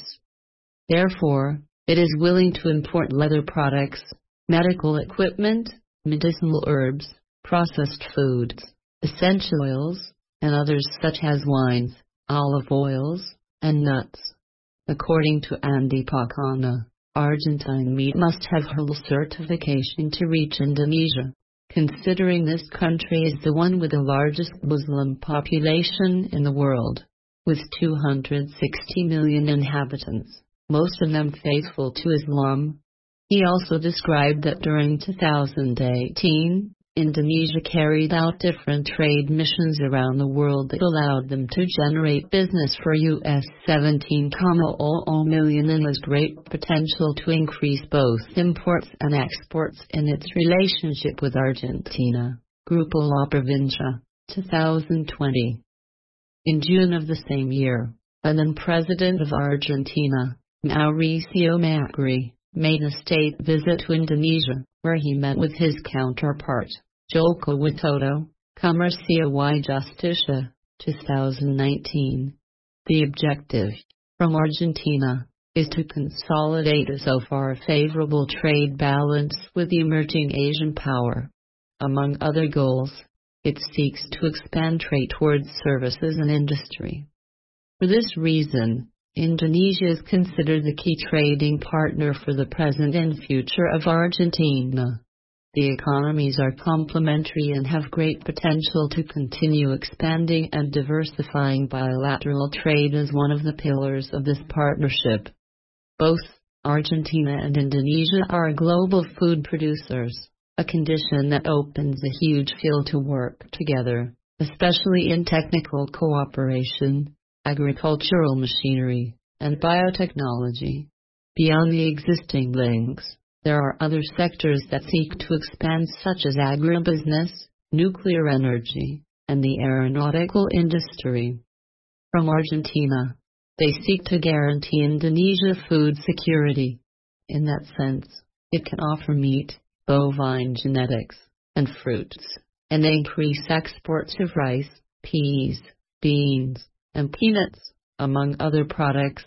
Therefore, it is willing to import leather products, medical equipment, medicinal herbs, processed foods, essential oils, and others such as wines, olive oils, and nuts. According to Andy Pakana, Argentine meat must have halal certification to reach Indonesia, considering this country is the one with the largest Muslim population in the world, with two hundred sixty million inhabitants, most of them faithful to Islam. He also described that during two thousand eighteen, Indonesia carried out different trade missions around the world that allowed them to generate business for U S seventeen point zero zero million and has great potential to increase both imports and exports in its relationship with Argentina. Grupo La Provincia, two thousand twenty. In June of the same year, the then President of Argentina, Mauricio Macri, made a state visit to Indonesia, where he met with his counterpart, Joko Widodo, Comercio y Justicia, two thousand nineteen. The objective, from Argentina, is to consolidate a so far favorable trade balance with the emerging Asian power. Among other goals, it seeks to expand trade towards services and industry. For this reason, Indonesia is considered the key trading partner for the present and future of Argentina. The economies are complementary and have great potential to continue expanding and diversifying bilateral trade as one of the pillars of this partnership. Both Argentina and Indonesia are global food producers, a condition that opens a huge field to work together, especially in technical cooperation, agricultural machinery, and biotechnology. Beyond the existing links, there are other sectors that seek to expand, such as agribusiness, nuclear energy, and the aeronautical industry. From Argentina, they seek to guarantee Indonesia food security. In that sense, it can offer meat, bovine genetics, and fruits, and increase exports of rice, peas, beans, and peanuts, among other products.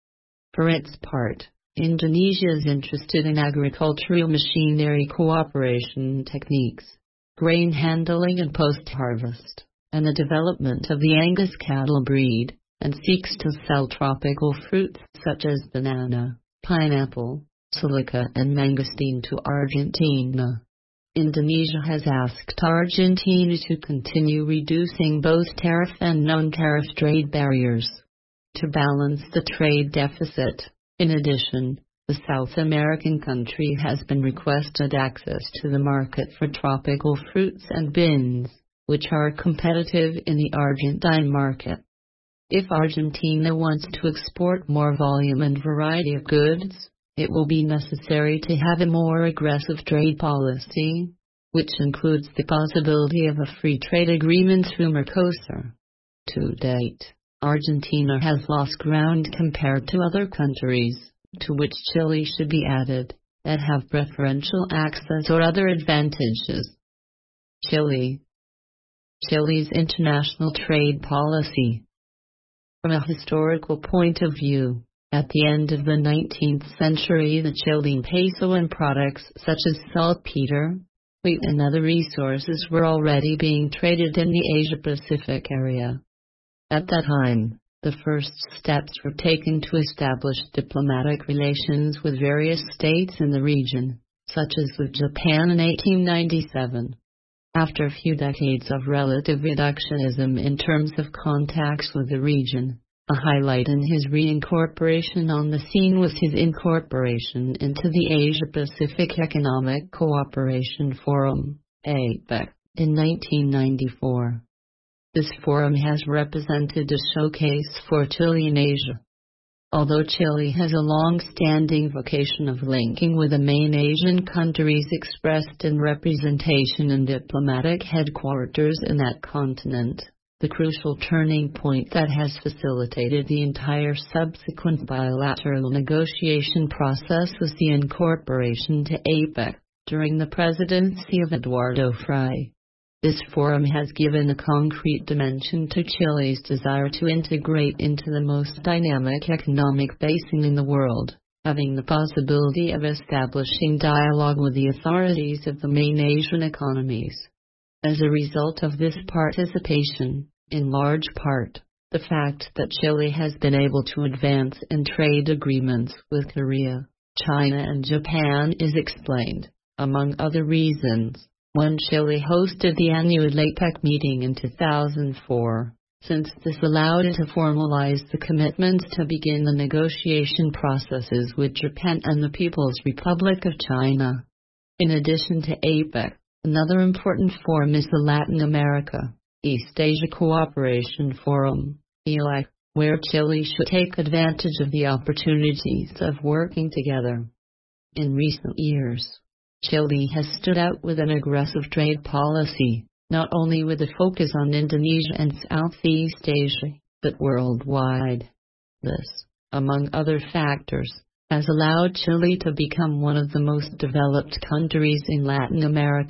For its part, Indonesia is interested in agricultural machinery cooperation techniques, grain handling and post-harvest, and the development of the Angus cattle breed, and seeks to sell tropical fruits such as banana, pineapple, silica and mangosteen to Argentina. Indonesia has asked Argentina to continue reducing both tariff and non-tariff trade barriers to balance the trade deficit. In addition, the South American country has been requested access to the market for tropical fruits and beans, which are competitive in the Argentine market. If Argentina wants to export more volume and variety of goods, it will be necessary to have a more aggressive trade policy, which includes the possibility of a free trade agreement through Mercosur. To date, Argentina has lost ground compared to other countries, to which Chile should be added, that have preferential access or other advantages. Chile. Chile's international trade policy. From a historical point of view, at the end of the nineteenth century, the Chilean peso and products such as saltpeter, wheat and other resources were already being traded in the Asia-Pacific area. At that time, the first steps were taken to establish diplomatic relations with various states in the region, such as with Japan in eighteen ninety-seven. After a few decades of relative reductionism in terms of contacts with the region, a highlight in his reincorporation on the scene was his incorporation into the Asia-Pacific Economic Cooperation Forum, A PEC, in nineteen ninety-four. This forum has represented a showcase for Chile in Asia. Although Chile has a long-standing vocation of linking with the main Asian countries expressed in representation and diplomatic headquarters in that continent, the crucial turning point that has facilitated the entire subsequent bilateral negotiation process was the incorporation to A PEC during the presidency of Eduardo Frei. This forum has given a concrete dimension to Chile's desire to integrate into the most dynamic economic basin in the world, having the possibility of establishing dialogue with the authorities of the main Asian economies. As a result of this participation, in large part, the fact that Chile has been able to advance in trade agreements with Korea, China and Japan is explained, among other reasons, when Chile hosted the annual A PEC meeting in two thousand four, since this allowed it to formalize the commitments to begin the negotiation processes with Japan and the People's Republic of China. In addition to A PEC, another important forum is the Latin America, East Asia Cooperation Forum, E L A C, where Chile should take advantage of the opportunities of working together. In recent years, Chile has stood out with an aggressive trade policy, not only with a focus on Indonesia and Southeast Asia, but worldwide. This, among other factors, has allowed Chile to become one of the most developed countries in Latin America,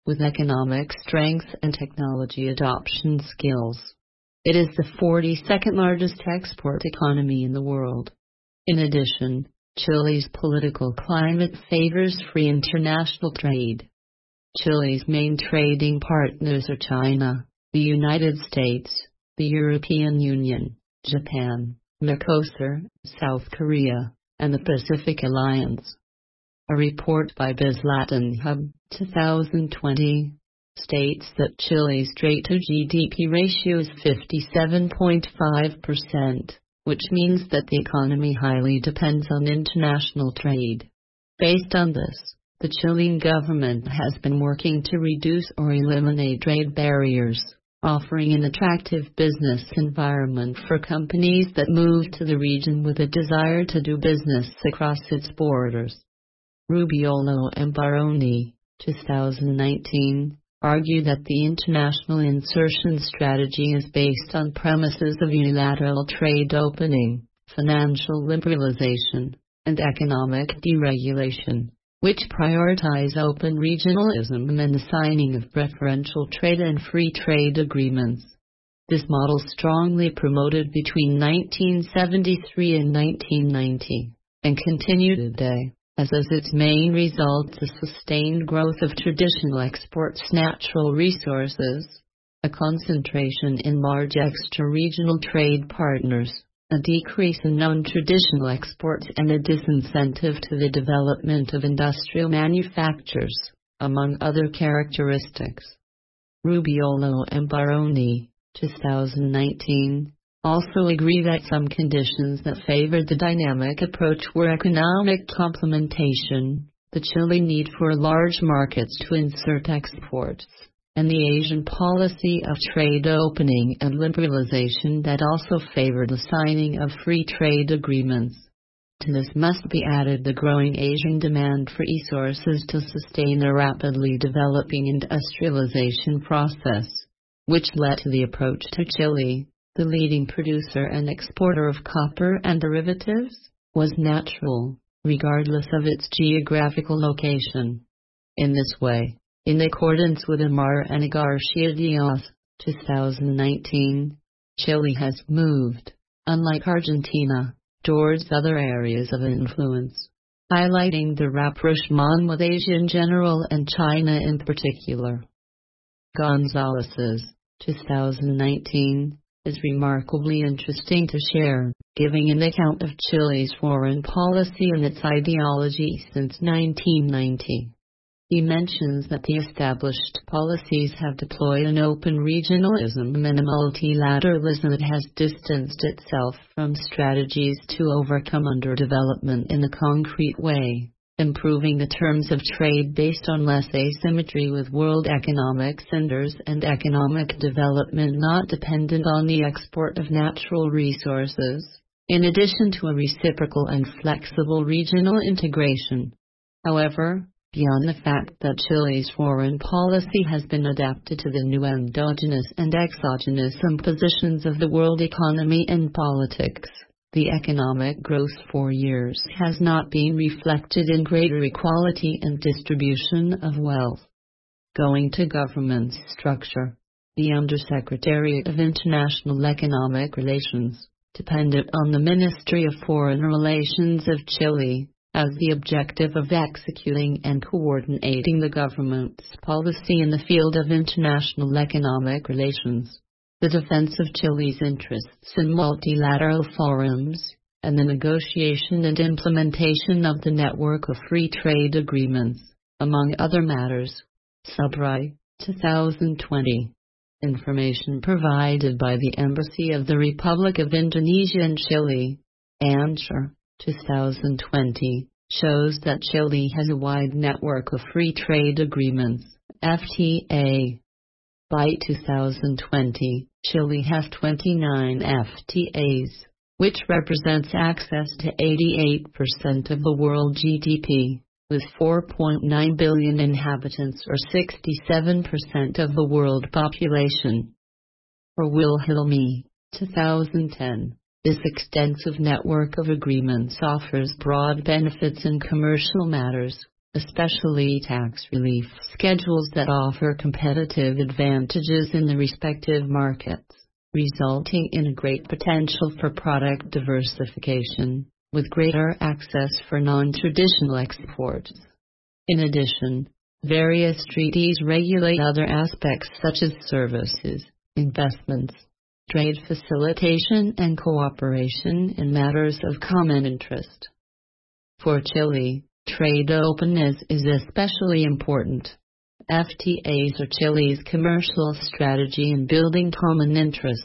with economic strength and technology adoption skills. It is the forty-second largest export economy in the world. In addition, Chile's political climate favors free international trade. Chile's main trading partners are China, the United States, the European Union, Japan, Mercosur, South Korea, and the Pacific Alliance. A report by BizLatinHub twenty twenty states that Chile's trade-to-G D P ratio is fifty-seven point five percent, which means that the economy highly depends on international trade. Based on this, the Chilean government has been working to reduce or eliminate trade barriers, offering an attractive business environment for companies that move to the region with a desire to do business across its borders. Rubiolo and Baroni, twenty nineteen, argue that the international insertion strategy is based on premises of unilateral trade opening, financial liberalization, and economic deregulation, which prioritize open regionalism and the signing of preferential trade and free trade agreements. This model strongly promoted between nineteen seventy-three and nineteen ninety, and continued today, as is its main result the sustained growth of traditional exports natural resources, a concentration in large extra-regional trade partners, a decrease in non-traditional exports and a disincentive to the development of industrial manufactures, among other characteristics. Rubiolo and Baroni, twenty nineteen, also agree that some conditions that favored the dynamic approach were economic complementation, the Chile need for large markets to insert exports, and the Asian policy of trade opening and liberalization that also favored the signing of free trade agreements. To this must be added the growing Asian demand for resources to sustain a rapidly developing industrialization process, which led to the approach to Chile, the leading producer and exporter of copper and derivatives, was natural, regardless of its geographical location. In this way, in accordance with Amar and Garcia Diaz, twenty nineteen, Chile has moved, unlike Argentina, towards other areas of influence, highlighting the rapprochement with Asia in general and China in particular. Gonzalez's, twenty nineteen, is remarkably interesting to share, giving an account of Chile's foreign policy and its ideology since nineteen ninety. He mentions that the established policies have deployed an open regionalism and a multilateralism that has distanced itself from strategies to overcome underdevelopment in a concrete way, improving the terms of trade based on less asymmetry with world economic centers and economic development not dependent on the export of natural resources, in addition to a reciprocal and flexible regional integration. However, beyond the fact that Chile's foreign policy has been adapted to the new endogenous and exogenous impositions of the world economy and politics, the economic growth for years has not been reflected in greater equality and distribution of wealth. Going to government structure, the Undersecretariat of International Economic Relations, dependent on the Ministry of Foreign Relations of Chile, has the objective of executing and coordinating the government's policy in the field of international economic relations, the defense of Chile's interests in multilateral forums, and the negotiation and implementation of the network of free trade agreements, among other matters. Subri, twenty twenty. Information provided by the Embassy of the Republic of Indonesia in Chile, Answer, twenty twenty, shows that Chile has a wide network of free trade agreements, F T A. By two thousand twenty, Chile has twenty-nine F T As, which represents access to eighty-eight percent of the world G D P, with four point nine billion inhabitants or sixty-seven percent of the world population. For Wilhelmi, twenty ten, this extensive network of agreements offers broad benefits in commercial matters, especially tax relief schedules that offer competitive advantages in the respective markets, resulting in a great potential for product diversification, with greater access for non-traditional exports. In addition, various treaties regulate other aspects such as services, investments, trade facilitation and cooperation in matters of common interest. For Chile, trade openness is especially important. F T As are Chile's commercial strategy in building common interests.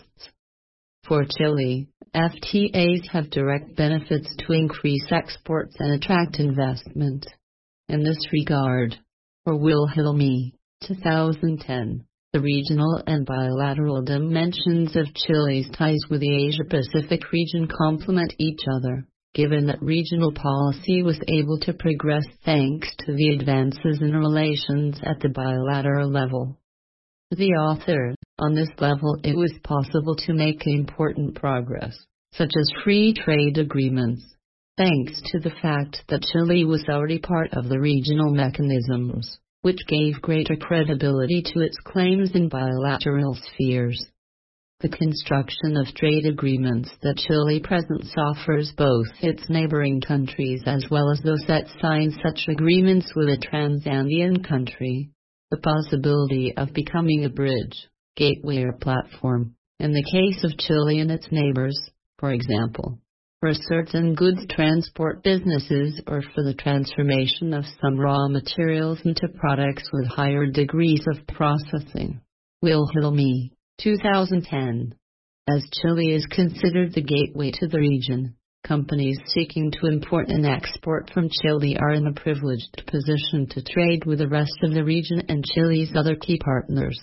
For Chile, F T As have direct benefits to increase exports and attract investment. In this regard, for Wilhelmy, two thousand ten, the regional and bilateral dimensions of Chile's ties with the Asia-Pacific region complement each other, given that regional policy was able to progress thanks to the advances in relations at the bilateral level. The author, on this level it was possible to make important progress, such as free trade agreements, thanks to the fact that Chile was already part of the regional mechanisms, which gave greater credibility to its claims in bilateral spheres. The construction of trade agreements that Chile presents offers both its neighboring countries as well as those that sign such agreements with a Transandean country, the possibility of becoming a bridge, gateway or platform, in the case of Chile and its neighbors, for example, for certain goods transport businesses or for the transformation of some raw materials into products with higher degrees of processing. Wilhelmy, two thousand ten. As Chile is considered the gateway to the region, companies seeking to import and export from Chile are in a privileged position to trade with the rest of the region and Chile's other key partners.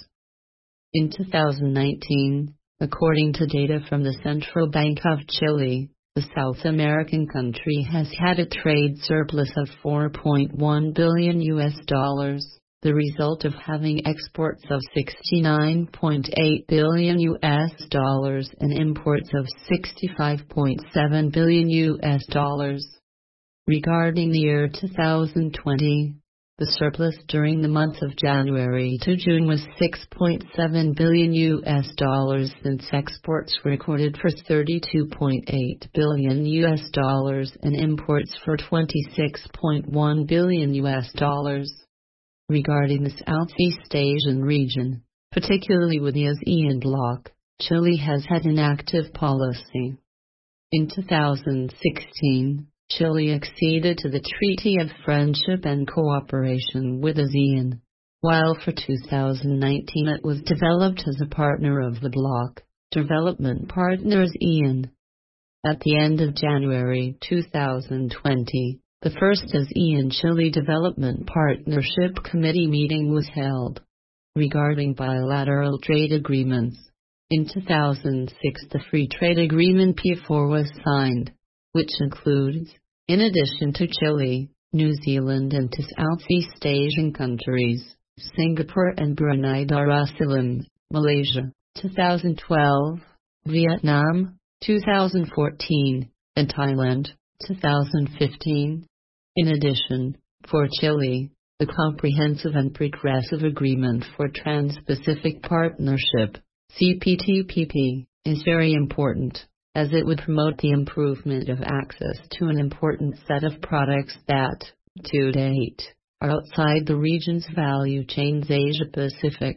In two thousand nineteen, according to data from the Central Bank of Chile, the South American country has had a trade surplus of four point one billion U S dollars, the result of having exports of sixty-nine point eight billion U S dollars and imports of sixty-five point seven billion U S dollars. Regarding the year two thousand twenty, the surplus during the month of January to June was six point seven billion U S dollars, since exports recorded for thirty-two point eight billion U S dollars and imports for twenty-six point one billion U S dollars. Regarding the Southeast Asian region, particularly with the ASEAN bloc, Chile has had an active policy. In two thousand sixteen, Chile acceded to the Treaty of Friendship and Cooperation with ASEAN, while for two thousand nineteen it was developed as a partner of the bloc, Development Partner ASEAN. At the end of January two thousand twenty, the first ASEAN-Chile Development Partnership Committee meeting was held. Regarding bilateral trade agreements, in two thousand six the Free Trade Agreement P four was signed, which includes, in addition to Chile, New Zealand and to Southeast Asian countries, Singapore and Brunei Darussalam, Malaysia, two thousand twelve, Vietnam, two thousand fourteen, and Thailand, two thousand fifteen. In addition, for Chile, the Comprehensive and Progressive Agreement for Trans-Pacific Partnership, C P T P P, is very important, as it would promote the improvement of access to an important set of products that, to date, are outside the region's value chains Asia-Pacific.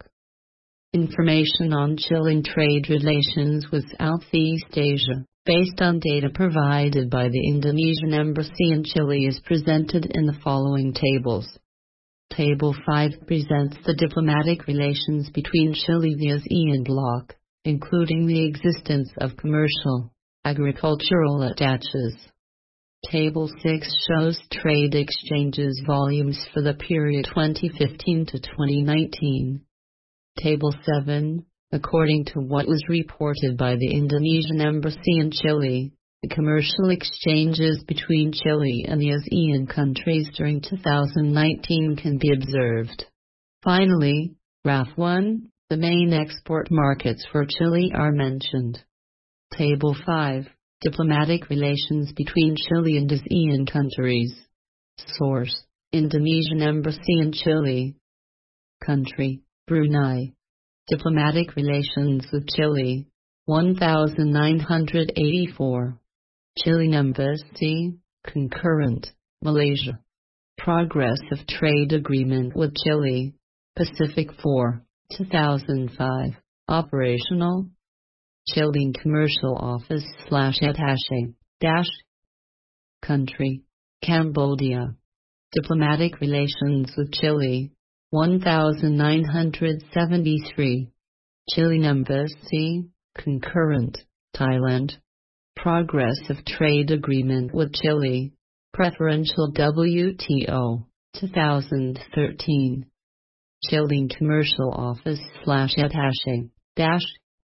Information on Chilean trade relations with Southeast Asia, based on data provided by the Indonesian Embassy in Chile, is presented in the following tables. Table five presents the diplomatic relations between Chile and the ASEAN bloc, including the existence of commercial, agricultural attaches. Table six shows trade exchanges volumes for the period twenty fifteen to twenty nineteen. Table seven, according to what was reported by the Indonesian Embassy in Chile, the commercial exchanges between Chile and the ASEAN countries during two thousand nineteen can be observed. Finally, Graph one, the main export markets for Chile are mentioned. Table five, diplomatic relations between Chile and ASEAN countries. Source: Indonesian Embassy in Chile. Country, Brunei. Diplomatic relations with Chile, one thousand nine hundred eighty-four. Chilean Embassy, concurrent, Malaysia. Progress of trade agreement with Chile, Pacific four, two thousand five. Operational. Chilean Commercial Office slash attaché, dash. Country, Cambodia. Diplomatic relations with Chile, one thousand nine hundred seventy-three. Chilean Embassy, concurrent, Thailand. Progress of trade agreement with Chile, preferential W T O, two thousand thirteen. Chilean Commercial Office slash attaché, dash.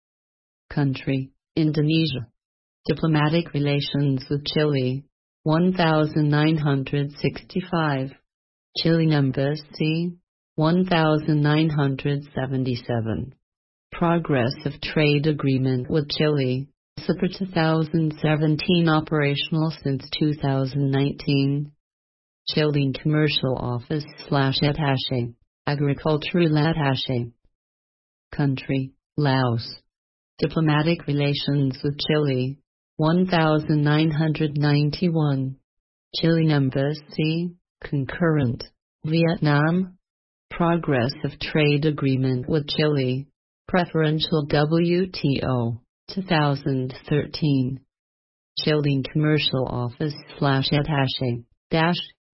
Country, Indonesia. Diplomatic relations with Chile, one thousand nine hundred sixty-five. Chilean Embassy, one thousand nine hundred seventy-seven. Progress of trade agreement with Chile, S I P R two thousand seventeen, operational since two thousand nineteen. Chilean Commercial Office slash attaché, agricultural attaché. Country, Laos. Diplomatic relations with Chile, one thousand nine hundred ninety-one. Chilean Embassy, concurrent, Vietnam. Progress of trade agreement with Chile, preferential W T O, two thousand thirteen. Chilean Commercial Office slash attaché, dash.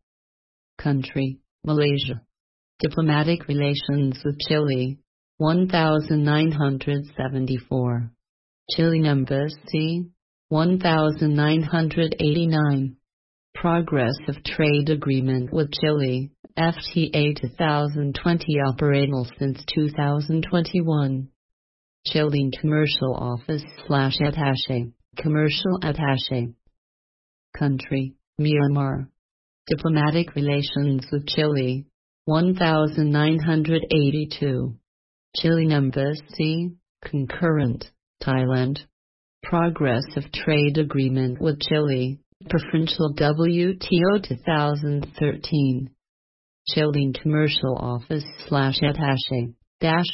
Country, Malaysia. Diplomatic relations with Chile, one thousand nine hundred seventy-four. Chilean Embassy, one thousand nine hundred eighty-nine. Progress of trade agreement with Chile, F T A two thousand twenty, operational since two thousand twenty-one. Chilean Commercial Office slash attaché, commercial attaché. Country, Myanmar. Diplomatic relations with Chile, one thousand nine hundred eighty-two. Chilean Embassy, concurrent, Thailand. Progress of trade agreement with Chile, preferential W T O two thousand thirteen. Chilean Commercial Office slash attaché, dash.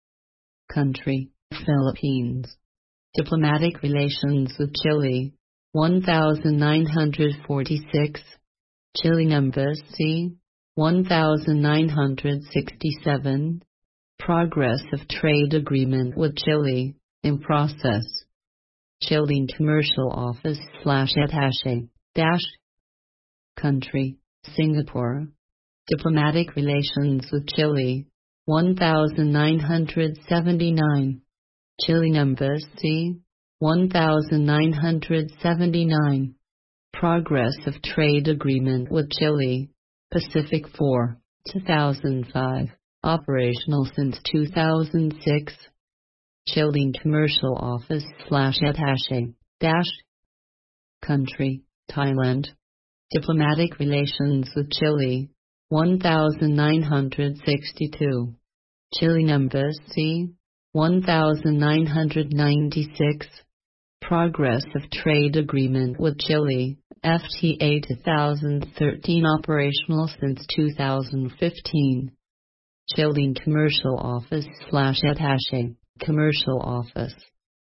Country, Philippines. Diplomatic relations with Chile, one thousand nine hundred forty-six. Chilean Embassy, one thousand nine hundred sixty-seven. Progress of trade agreement with Chile, in process. Chilean Commercial Office slash attaché, dash. Country, Singapore. Diplomatic relations with Chile, one thousand nine hundred seventy-nine. Chilean Embassy, one thousand nine hundred seventy-nine. Progress of trade agreement with Chile, Pacific four, two thousand five. Operational since two thousand six. Chilean Commercial Office slash attaché, dash. Country, Thailand. Diplomatic relations with Chile, one thousand nine hundred sixty-two. Chilean Embassy, one thousand nine hundred ninety-six. Progress of trade agreement with Chile, F T A two thousand thirteen, operational since two thousand fifteen. Chilean Commercial Office slash attaché, commercial office.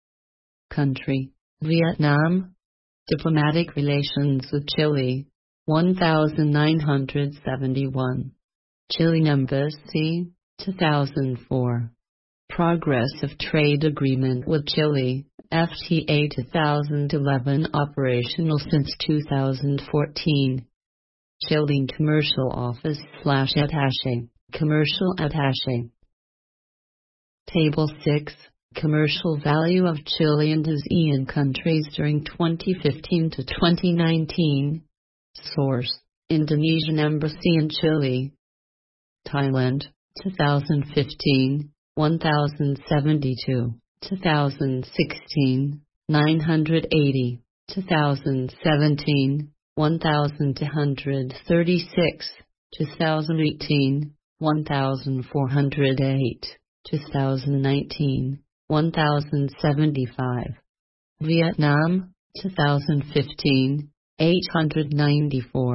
Country, Vietnam. Diplomatic relations with Chile, one thousand nine hundred seventy-one. Chilean Embassy, two thousand four. Progress of trade agreement with Chile, F T A two thousand eleven, operational since two thousand fourteen. Chilean Commercial Office slash attaché, commercial attaché. Table six. Commercial value of Chile and ASEAN countries during twenty fifteen to twenty nineteen. Source, Indonesian Embassy in Chile. Thailand, two thousand fifteen, one thousand seventy-two. two thousand sixteen, nine hundred eighty. two thousand seventeen, one thousand two hundred thirty-six. two thousand eighteen, one thousand four hundred eight. two thousand nineteen, one thousand seventy-five. Vietnam, two thousand fifteen, eight hundred ninety-four.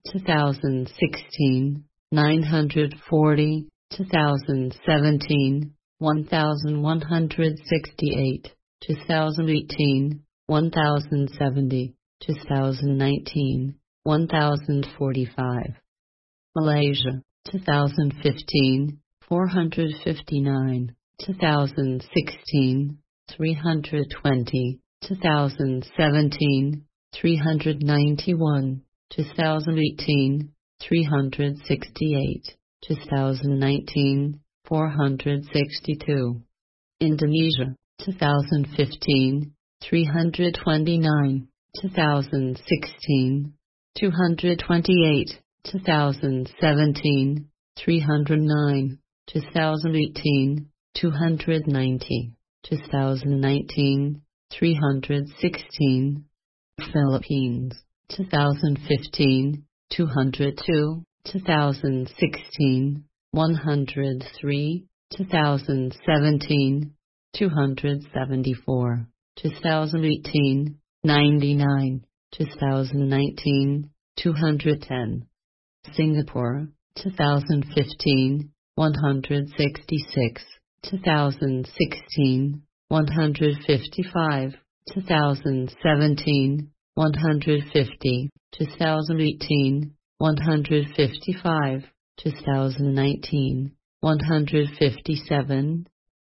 two thousand sixteen, nine hundred forty, two thousand seventeen, one thousand one hundred sixty-eight, two thousand eighteen, one thousand seventy, two thousand nineteen, one thousand forty-five. Malaysia, two thousand fifteen, four hundred fifty-nine, two thousand sixteen, three hundred twenty, two thousand seventeen, three hundred ninety-one, two thousand eighteen, three hundred sixty-eight, two thousand nineteen, four hundred sixty-two. Indonesia, two thousand fifteen, three hundred twenty-nine, two thousand sixteen, two hundred twenty-eight, two thousand seventeen, three hundred nine, two thousand eighteen, two hundred ninety, two thousand nineteen, three hundred sixteen. Philippines, two thousand fifteen, two hundred two, two thousand sixteen, one hundred three, two thousand seventeen, two hundred seventy-four, two thousand eighteen, ninety-nine, two thousand nineteen, two hundred ten. Singapore, two thousand fifteen, one hundred sixty-six, two thousand sixteen, one hundred fifty-five, two thousand seventeen, one hundred fifty, two thousand eighteen, one hundred fifty-five, two thousand nineteen, one hundred fifty-seven.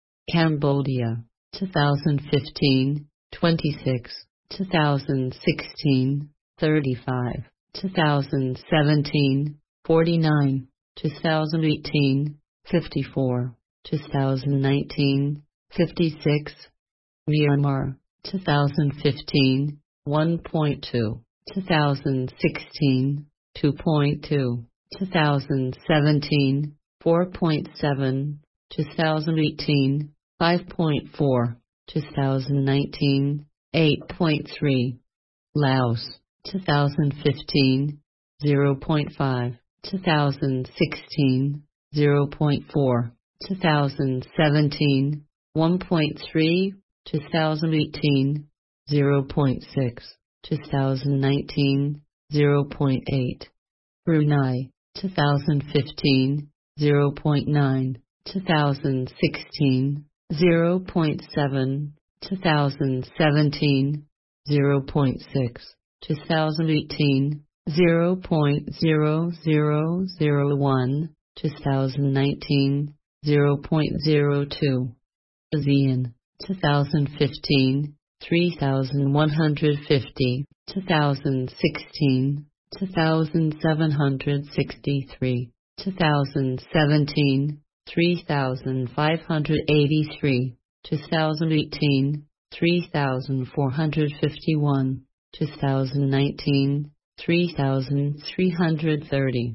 Cambodia, two thousand fifteen, twenty-six, two thousand sixteen, thirty-five, two thousand seventeen, forty-nine, two thousand eighteen, fifty-four, two thousand nineteen, fifty-six. Myanmar, two thousand fifteen, one point two, two thousand sixteen, two point two, two thousand seventeen, four point seven, two thousand eighteen, five point four, two thousand nineteen, eight point three. Laos, two thousand fifteen, zero point five, two thousand sixteen, zero point four, two thousand seventeen, one point three, two thousand eighteen, zero point six, two thousand nineteen, zero point eight. Brunei, two thousand fifteen, zero point nine, two thousand sixteen, zero point seven, two thousand seventeen, zero point six, two thousand eighteen, zero point zero zero zero one, two thousand nineteen, zero point zero two. ASEAN, two thousand fifteen, three thousand one hundred fifty, two thousand sixteen, two thousand seven hundred sixty-three, two thousand seventeen, three thousand five hundred eighty-three, two thousand eighteen, three thousand four hundred fifty-one, two thousand nineteen, three thousand three hundred thirty.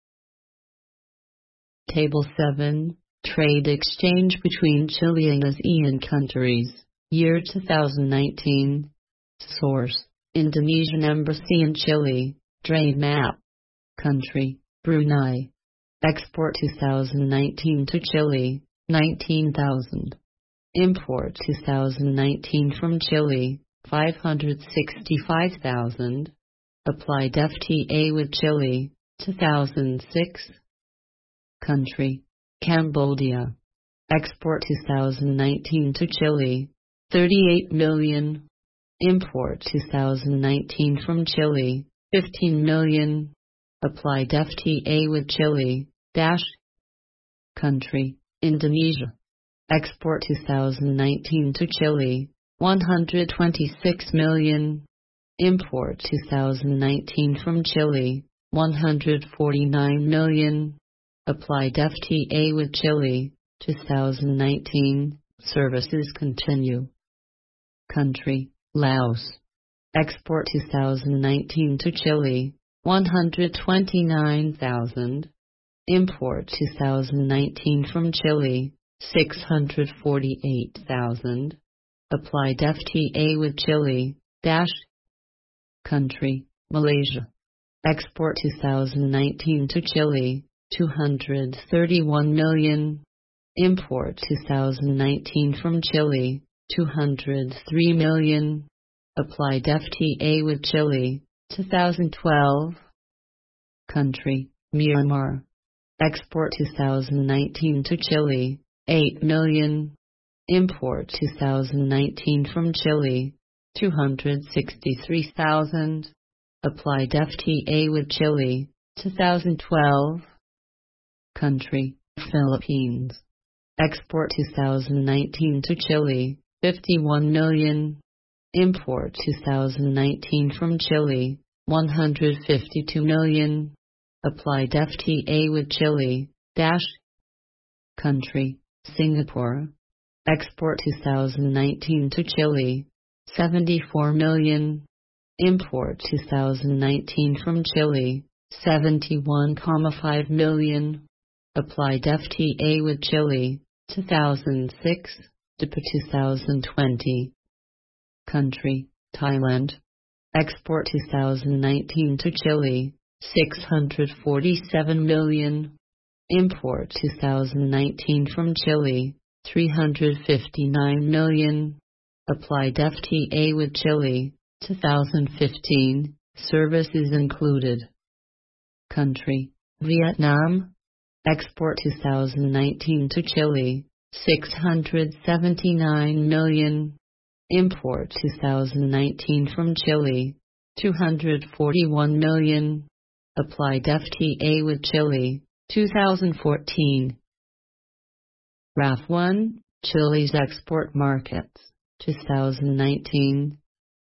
Table seven. Trade exchange between Chile and ASEAN countries, year two thousand nineteen. Source: Indonesian Embassy in Chile, trade map. Country: Brunei. Export two thousand nineteen to Chile, nineteen thousand. Import two thousand nineteen from Chile, five hundred sixty-five thousand. Applied F T A with Chile, two thousand six. Country: Cambodia. Export two thousand nineteen to Chile, thirty-eight million. Import two thousand nineteen from Chile, fifteen million. Applied F T A with Chile, dash. Country: Indonesia. Export two thousand nineteen to Chile, one hundred twenty-six million. Import two thousand nineteen from Chile, one hundred forty-nine million. Applied F T A with Chile, two thousand nineteen. Services continue. Country: Laos. Export two thousand nineteen to Chile, one hundred twenty-nine thousand. Import two thousand nineteen from Chile, six hundred forty-eight thousand. Applied F T A with Chile, dash. Country: Malaysia. Export two thousand nineteen to Chile, two hundred thirty-one million. Import two thousand nineteen from Chile, two hundred three million. Applied F T A with Chile, two thousand twelve. Country, Myanmar. Export two thousand nineteen to Chile, eight million. Import two thousand nineteen from Chile, two hundred sixty-three thousand. Applied F T A with Chile, two thousand twelve. Country, Philippines. Export two thousand nineteen to Chile, fifty-one million. Import two thousand nineteen from Chile, one hundred fifty-two million. Applied F T A with Chile, dash. Country, Singapore. Export two thousand nineteen to Chile, seventy-four million. Import two thousand nineteen from Chile, seventy-one point five million. Applied F T A with Chile, two thousand six to two thousand twenty. Country, Thailand. Export two thousand nineteen to Chile, six hundred forty-seven million. Import two thousand nineteen from Chile, three hundred fifty-nine million. Applied F T A with Chile, two thousand fifteen, services included. Country, Vietnam. Export two thousand nineteen to Chile, six hundred seventy-nine million. Import two thousand nineteen from Chile, two hundred forty-one million. Applied F T A with Chile, two thousand fourteen. Graph one, Chile's export markets, two thousand nineteen.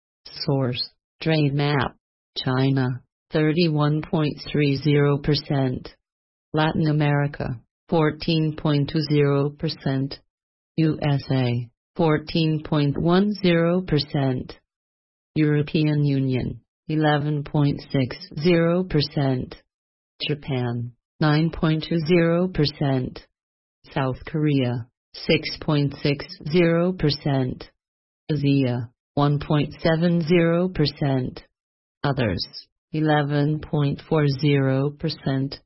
Source, Trade Map, China, thirty-one point three zero percent. Latin America, fourteen point two zero percent. U S A, fourteen point one zero percent. European Union, eleven point six zero percent. Japan, nine point two zero percent. South Korea, six point six zero percent. Asia, one point seven zero percent. Others, eleven point four zero percent.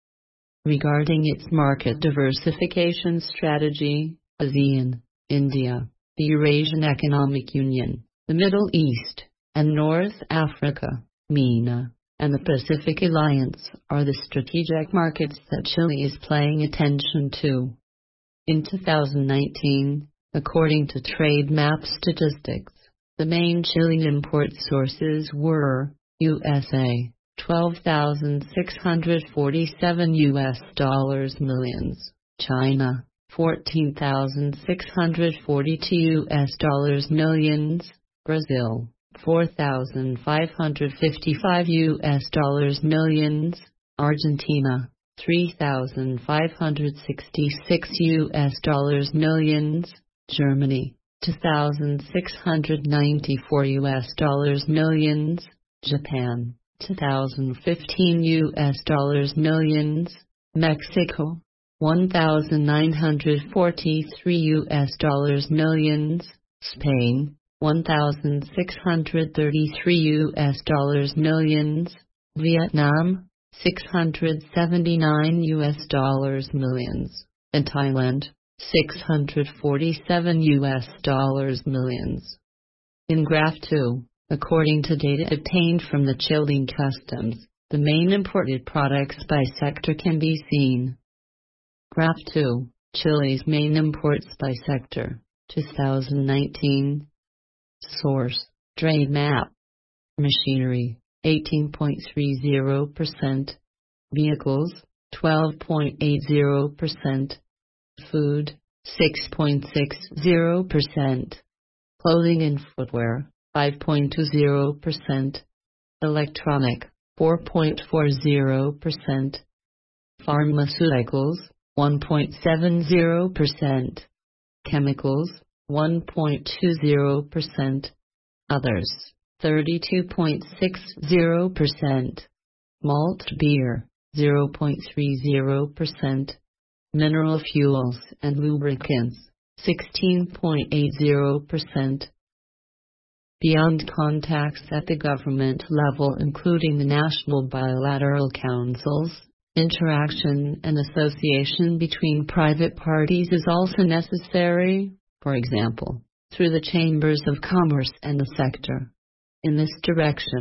Regarding its market diversification strategy, ASEAN, India, the Eurasian Economic Union, the Middle East, and North Africa, MENA, and the Pacific Alliance are the strategic markets that Chile is paying attention to. In two thousand nineteen, according to Trade Map statistics, the main Chilean import sources were U S A, twelve thousand six hundred forty-seven U S dollars millions, China, fourteen thousand six hundred forty-two U S dollars millions, Brazil, four thousand five hundred fifty-five U S dollars millions, Argentina, three thousand five hundred sixty-six U S dollars millions, Germany, two thousand six hundred ninety-four U S dollars millions, Japan, two thousand fifteen U S dollars millions, Mexico, one thousand nine hundred forty-three U S dollars millions, Spain, one thousand six hundred thirty-three U S dollars millions, Vietnam, six hundred seventy-nine U S dollars millions, and Thailand, six hundred forty-seven U S dollars millions. In Graph two, according to data obtained from the Chilean Customs, the main imported products by sector can be seen. Graph two, Chile's main imports by sector, two thousand nineteen. Source, Trade Map. Machinery, eighteen point three zero percent. Vehicles, twelve point eight zero percent. Food, six point six zero percent. Clothing and footwear, five point two zero percent. Electronic, four point four zero percent. Pharmaceuticals, one point seven zero percent. Chemicals, one point two zero percent. Others, thirty-two point six zero percent. Malt beer, zero point three zero percent. Mineral fuels and lubricants, sixteen point eight zero percent. Beyond contacts at the government level, including the national bilateral councils, interaction and association between private parties is also necessary, for example, through the chambers of commerce and the sector. In this direction,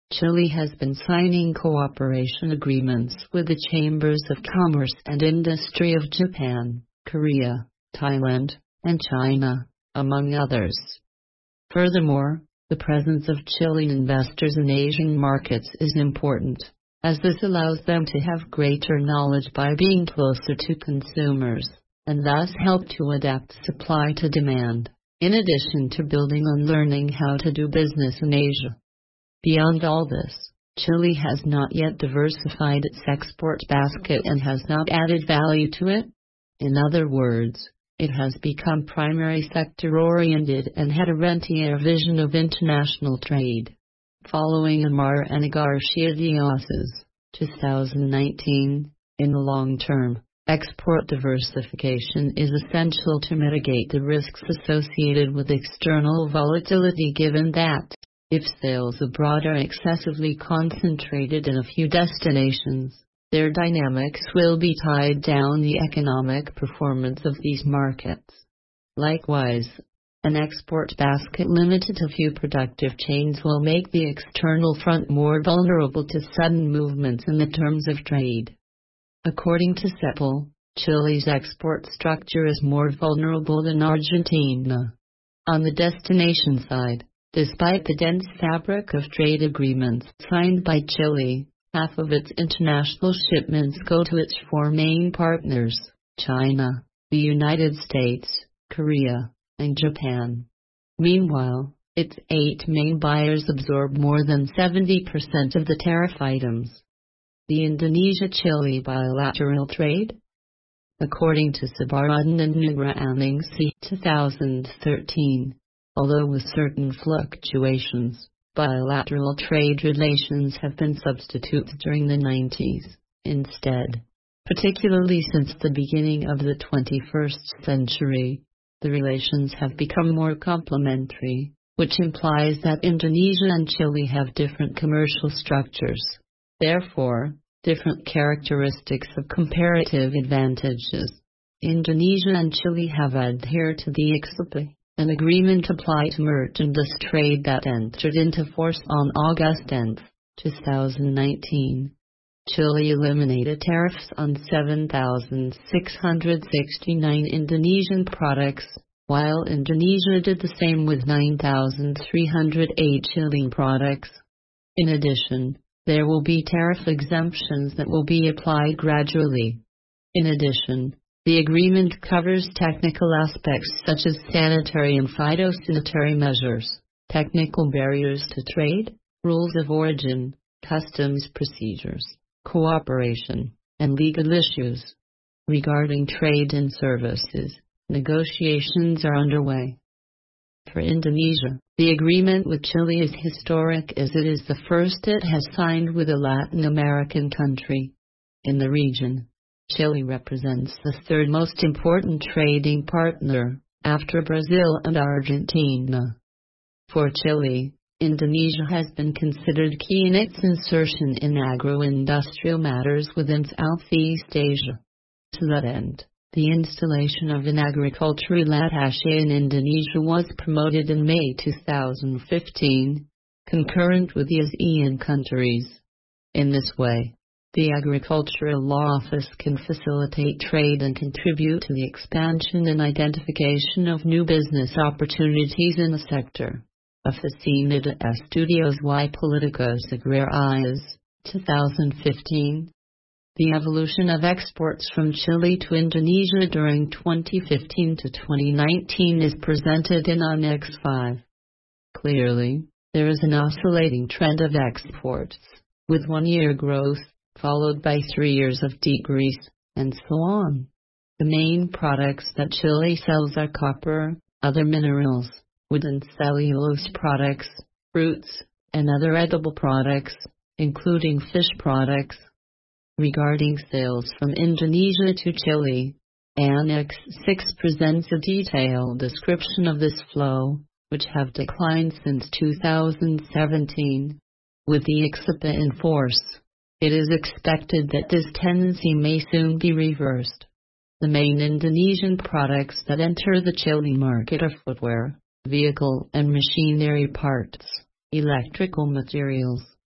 Chile has been signing cooperation agreements with the Chambers of Commerce and Industry of Japan, Korea, Thailand, and China, among others. Furthermore, the presence of Chilean investors in Asian markets is important, as this allows them to have greater knowledge by being closer to consumers, and thus help to adapt supply to demand, in addition to building on learning how to do business in Asia. Beyond all this, Chile has not yet diversified its export basket and has not added value to it. In other words, it has become primary sector-oriented and had a rentier vision of international trade. Following Amar and Garcia Diaz's two thousand nineteen, in the long term, export diversification is essential to mitigate the risks associated with external volatility, given that, if sales abroad are excessively concentrated in a few destinations, their dynamics will be tied down the economic performance of these markets. Likewise, an export basket limited to few productive chains will make the external front more vulnerable to sudden movements in the terms of trade. According to CEPAL, Chile's export structure is more vulnerable than Argentina. On the destination side, despite the dense fabric of trade agreements signed by Chile, half of its international shipments go to its four main partners, China, the United States, Korea, and Japan. Meanwhile, its eight main buyers absorb more than seventy percent of the tariff items. The Indonesia-Chile bilateral trade? According to Sabaradin and Nugraningsih two thousand thirteen, although with certain fluctuations, bilateral trade relations have been substitutes during the nineties, instead. Particularly since the beginning of the twenty-first century, the relations have become more complementary, which implies that Indonesia and Chile have different commercial structures, therefore, different characteristics of comparative advantages. Indonesia and Chile have adhered to the I C S P, an agreement applied to merchandise trade that entered into force on August tenth, two thousand nineteen. Chile eliminated tariffs on seven thousand six hundred sixty-nine Indonesian products, while Indonesia did the same with nine thousand three hundred eight Chilean products. In addition, there will be tariff exemptions that will be applied gradually. In addition, the agreement covers technical aspects such as sanitary and phytosanitary measures, technical barriers to trade, rules of origin, customs procedures, cooperation, and legal issues. Regarding trade and services, negotiations are underway. For Indonesia, the agreement with Chile is historic as it is the first it has signed with a Latin American country. In the region, Chile represents the third most important trading partner, after Brazil and Argentina. For Chile, Indonesia has been considered key in its insertion in agro-industrial matters within Southeast Asia. To that end, the installation of an agricultural attaché in Indonesia was promoted in May two thousand fifteen, concurrent with the ASEAN countries. In this way, the Agricultural Law Office can facilitate trade and contribute to the expansion and identification of new business opportunities in the sector. Oficina de Estudios y Políticas Agrarias, two thousand fifteen. The evolution of exports from Chile to Indonesia during twenty fifteen to twenty nineteen is presented in Annex five. Clearly, there is an oscillating trend of exports, with one-year growth, followed by three years of decrease, and so on. The main products that Chile sells are copper, other minerals, wood and cellulose products, fruits, and other edible products, including fish products. Regarding sales from Indonesia to Chile, Annex six presents a detailed description of this flow, which have declined since two thousand seventeen. With the I C S P in force, it is expected that this tendency may soon be reversed. The main Indonesian products that enter the Chile market are footwear, vehicle and machinery parts, electrical materials,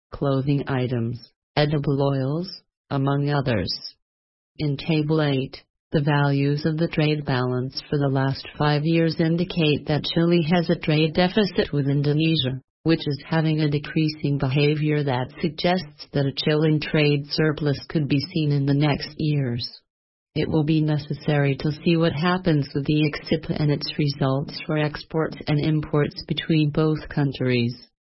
clothing items, edible oils, among others. In Table eight, the values of the trade balance for the last five years indicate that Chile has a trade deficit with Indonesia, which is having a decreasing behavior that suggests that a Chilean trade surplus could be seen in the next years. It will be necessary to see what happens with the I C S I P and its results for exports and imports between both countries.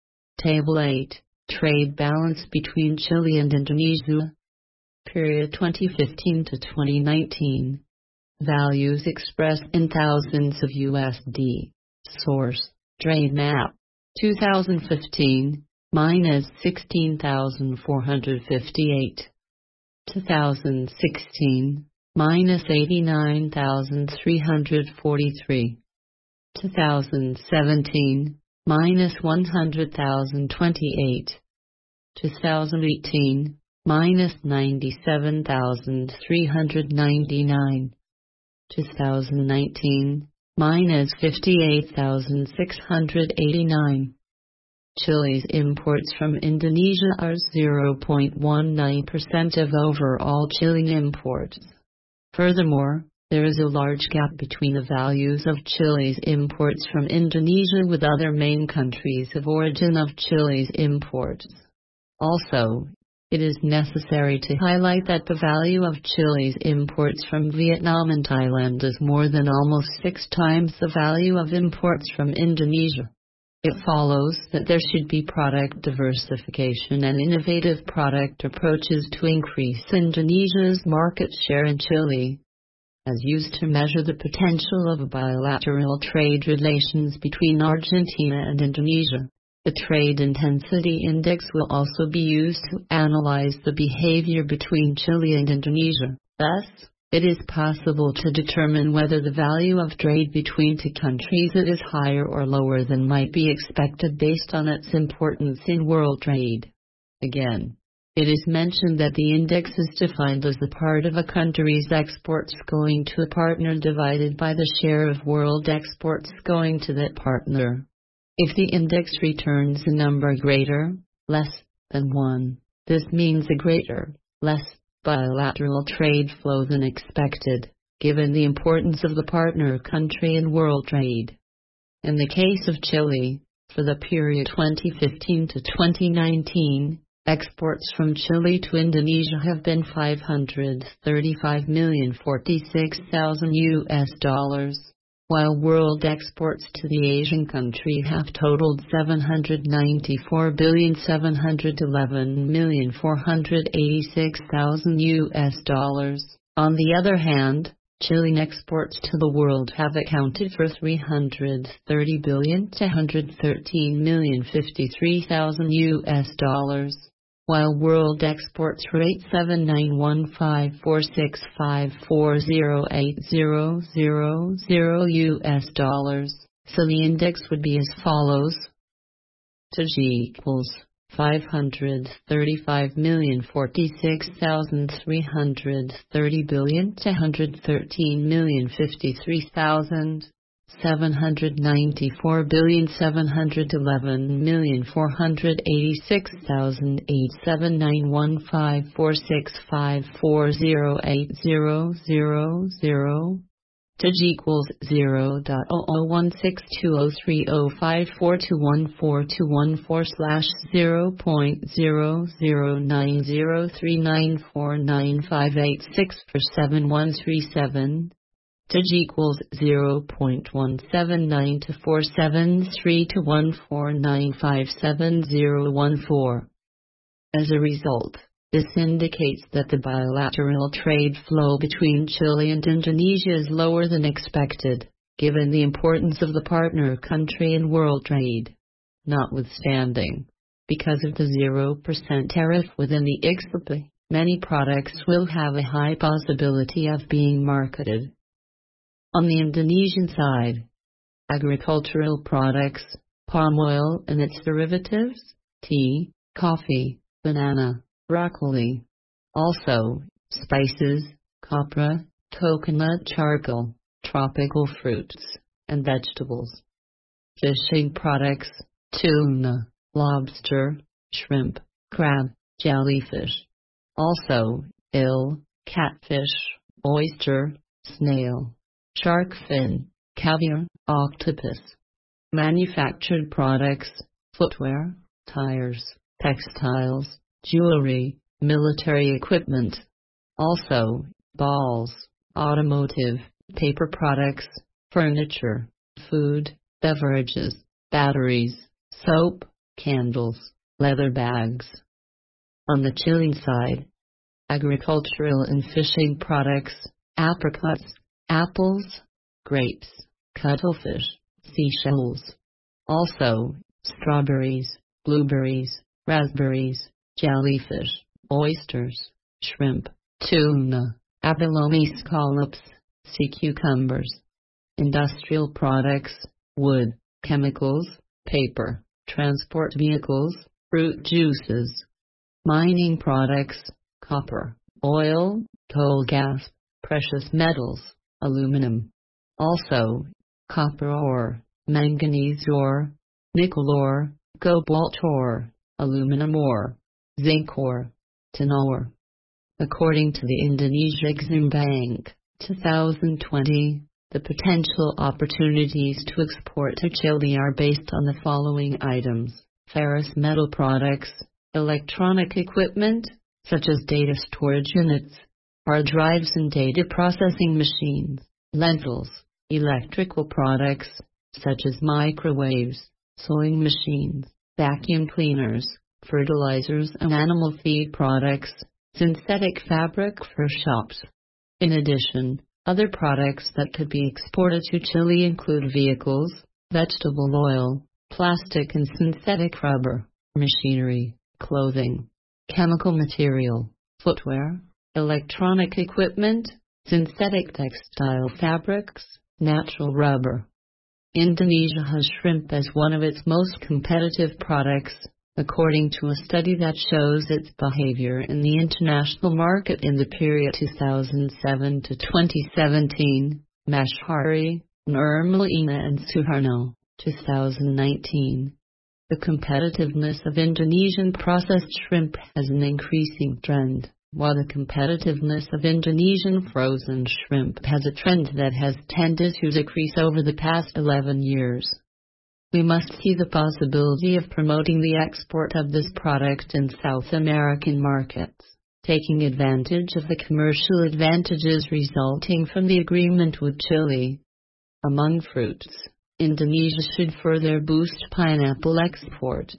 Table eight, Trade Balance between Chile and Indonesia. Period twenty fifteen to twenty nineteen. Values expressed in thousands of U S D. Source, Trade Map. two thousand fifteen, minus sixteen thousand four hundred fifty-eight. two thousand sixteen, minus eighty-nine thousand three hundred forty-three. two thousand seventeen, minus one hundred thousand twenty-eight. two thousand eighteen, minus ninety-seven thousand three hundred ninety-nine. two thousand nineteen, minus fifty-eight thousand six hundred eighty-nine. Chile's imports from Indonesia are zero point one nine percent of overall Chilean imports. Furthermore, there is a large gap between the values of Chile's imports from Indonesia with other main countries of origin of Chile's imports. Also, it is necessary to highlight that the value of Chile's imports from Vietnam and Thailand is more than almost six times the value of imports from Indonesia. It follows that there should be product diversification and innovative product approaches to increase Indonesia's market share in Chile, as used to measure the potential of bilateral trade relations between Argentina and Indonesia. The Trade Intensity Index will also be used to analyze the behavior between Chile and Indonesia. Thus, it is possible to determine whether the value of trade between two countries is higher or lower than might be expected based on its importance in world trade. Again, it is mentioned that the index is defined as the part of a country's exports going to a partner divided by the share of world exports going to that partner. If the index returns a number greater, less, than one, this means a greater, less, bilateral trade flow than expected, given the importance of the partner country in world trade. In the case of Chile, for the period twenty fifteen to twenty nineteen, exports from Chile to Indonesia have been five hundred thirty-five million forty-six thousand U S dollars. While world exports to the Asian country have totaled seven hundred ninety-four billion seven hundred eleven million four hundred eighty-six thousand U S dollars. On the other hand, Chilean exports to the world have accounted for three hundred thirty billion two hundred thirteen million fifty-three thousand U S dollars. While world exports were eight seven nine one five four six five four zero eight zero zero zero U S dollars, so the index would be as follows. T G equals five hundred thirty-five million forty-six thousand three hundred thirty billion two hundred thirteen million fifty-three thousand. seven hundred ninety-four billion seven hundred eleven million four hundred eighty-six thousand eight seven nine one five four six five four zero eight zero zero zero. T G equals zero point zero zero one six two zero three zero five four two one four two one four slash zero point zero zero nine zero three nine four nine five eight six four seven one three seven. T G equals zero point one seven nine two four seven three two one four nine five seven zero one four. As a result, this indicates that the bilateral trade flow between Chile and Indonesia is lower than expected, given the importance of the partner country in world trade. Notwithstanding, because of the zero percent tariff within the I C S I P, many products will have a high possibility of being marketed. On the Indonesian side, agricultural products, palm oil and its derivatives, tea, coffee, banana, broccoli. Also, spices, copra, coconut charcoal, tropical fruits, and vegetables. Fishing products, tuna, lobster, shrimp, crab, jellyfish. Also, eel, catfish, oyster, snail, shark fin, caviar, octopus. Manufactured products, footwear, tires, textiles, jewelry, military equipment. Also, balls, automotive, paper products, furniture, food, beverages, batteries, soap, candles, leather bags. On the Chilean side, agricultural and fishing products, apricots, apples, grapes, cuttlefish, seashells. Also, strawberries, blueberries, raspberries, jellyfish, oysters, shrimp, tuna, abalone scallops, sea cucumbers. Industrial products, wood, chemicals, paper, transport vehicles, fruit juices. Mining products, copper, oil, coal gas, precious metals, aluminum. Also, copper ore, manganese ore, nickel ore, cobalt ore, aluminum ore, zinc ore, tin ore. According to the Indonesia Exim Bank, two thousand twenty, the potential opportunities to export to Chile are based on the following items: ferrous metal products, electronic equipment, such as data storage units, hard drives and data processing machines, lentils, electrical products, such as microwaves, sewing machines, vacuum cleaners, fertilizers and animal feed products, synthetic fabric for shops. In addition, other products that could be exported to Chile include vehicles, vegetable oil, plastic and synthetic rubber, machinery, clothing, chemical material, footwear, electronic equipment, synthetic textile fabrics, natural rubber. Indonesia has shrimp as one of its most competitive products, according to a study that shows its behavior in the international market in the period two thousand seven to twenty seventeen. Mashari, Nirmalina and Suharno, two thousand nineteen. The competitiveness of Indonesian processed shrimp has an increasing trend, while the competitiveness of Indonesian frozen shrimp has a trend that has tended to decrease over the past eleven years. We must see the possibility of promoting the export of this product in South American markets, taking advantage of the commercial advantages resulting from the agreement with Chile. Among fruits, Indonesia should further boost pineapple exports.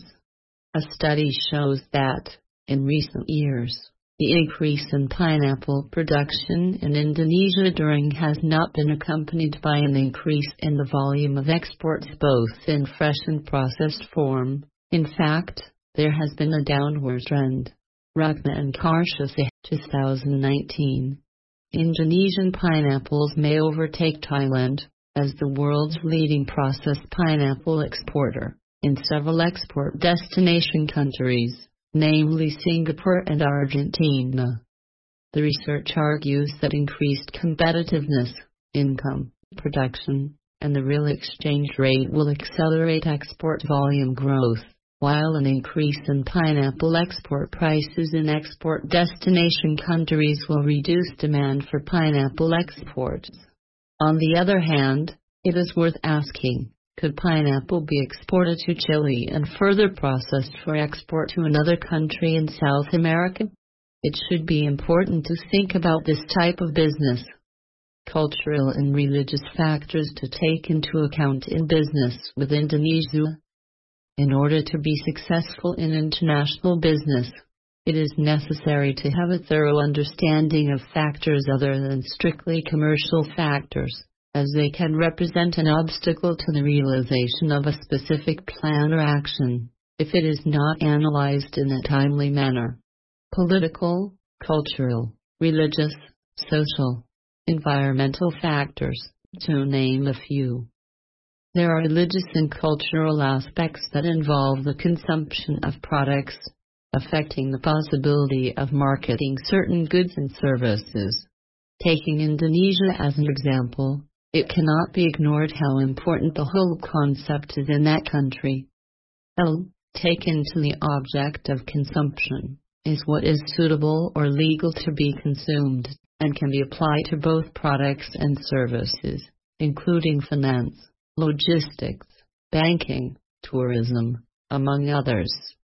A study shows that, in recent years, the increase in pineapple production in Indonesia during has not been accompanied by an increase in the volume of exports both in fresh and processed form. In fact, there has been a downward trend. Ragna and Karshase, two thousand nineteen. Indonesian pineapples may overtake Thailand as the world's leading processed pineapple exporter in several export destination countries, namely Singapore and Argentina. The research argues that increased competitiveness, income, production, and the real exchange rate will accelerate export volume growth, while an increase in pineapple export prices in export destination countries will reduce demand for pineapple exports. On the other hand, it is worth asking, could pineapple be exported to Chile and further processed for export to another country in South America? It should be important to think about this type of business. Cultural and religious factors to take into account in business with Indonesia. In order to be successful in international business, it is necessary to have a thorough understanding of factors other than strictly commercial factors, as they can represent an obstacle to the realization of a specific plan or action, if it is not analyzed in a timely manner. Political, cultural, religious, social, environmental factors, to name a few. There are religious and cultural aspects that involve the consumption of products, affecting the possibility of marketing certain goods and services. Taking Indonesia as an example, it cannot be ignored how important the whole concept is in that country. L. taken to the object of consumption, is what is suitable or legal to be consumed, and can be applied to both products and services, including finance, logistics, banking, tourism, among others.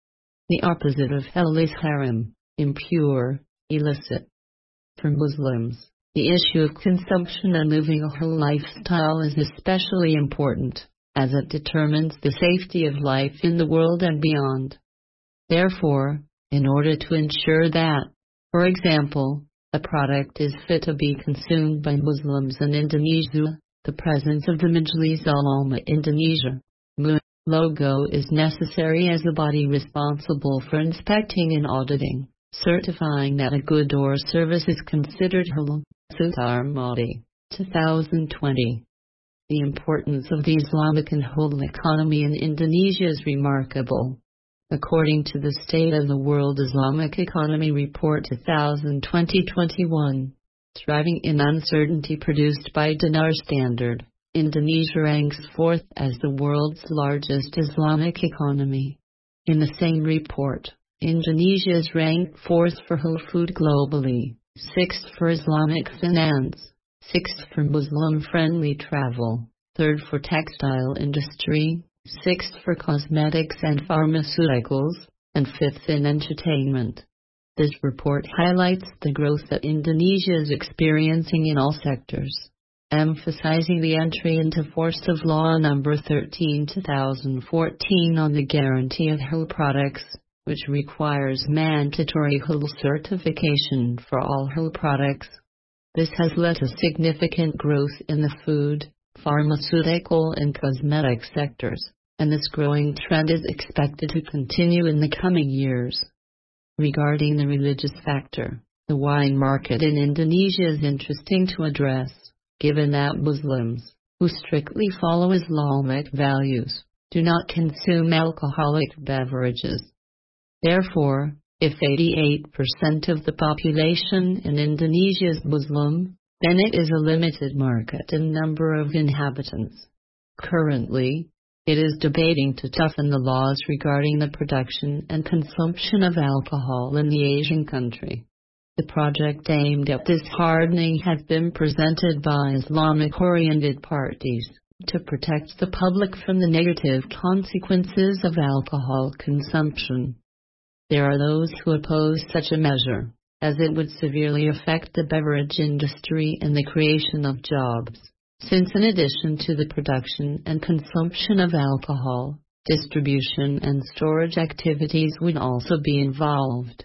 The opposite of halal is haram, impure, illicit. For Muslims, the issue of consumption and living a halal lifestyle is especially important, as it determines the safety of life in the world and beyond. Therefore, in order to ensure that, for example, a product is fit to be consumed by Muslims in Indonesia, the presence of the Majlis Ulama Indonesia M U I logo is necessary as the body responsible for inspecting and auditing, certifying that a good or service is considered halal. Sutar Modi, twenty twenty. The importance of the Islamic and halal economy in Indonesia is remarkable. According to the State of the World Islamic Economy Report twenty twenty dash twenty-one, thriving in uncertainty produced by Dinar Standard, Indonesia ranks fourth as the world's largest Islamic economy. In the same report, Indonesia is ranked fourth for halal food globally, sixth for Islamic finance, sixth for Muslim-friendly travel, third for textile industry, sixth for cosmetics and pharmaceuticals, and fifth in entertainment. This report highlights the growth that Indonesia is experiencing in all sectors, emphasizing the entry into force of Law Number thirteen twenty fourteen on the guarantee of halal products, which requires mandatory halal certification for all halal products. This has led to significant growth in the food, pharmaceutical and cosmetic sectors, and this growing trend is expected to continue in the coming years. Regarding the religious factor, the wine market in Indonesia is interesting to address, given that Muslims, who strictly follow Islamic values, do not consume alcoholic beverages. Therefore, if eighty-eight percent of the population in Indonesia is Muslim, then it is a limited market in number of inhabitants. Currently, it is debating to toughen the laws regarding the production and consumption of alcohol in the Asian country. The project aimed at this hardening has been presented by Islamic-oriented parties to protect the public from the negative consequences of alcohol consumption. There are those who oppose such a measure, as it would severely affect the beverage industry and the creation of jobs, since in addition to the production and consumption of alcohol, distribution and storage activities would also be involved.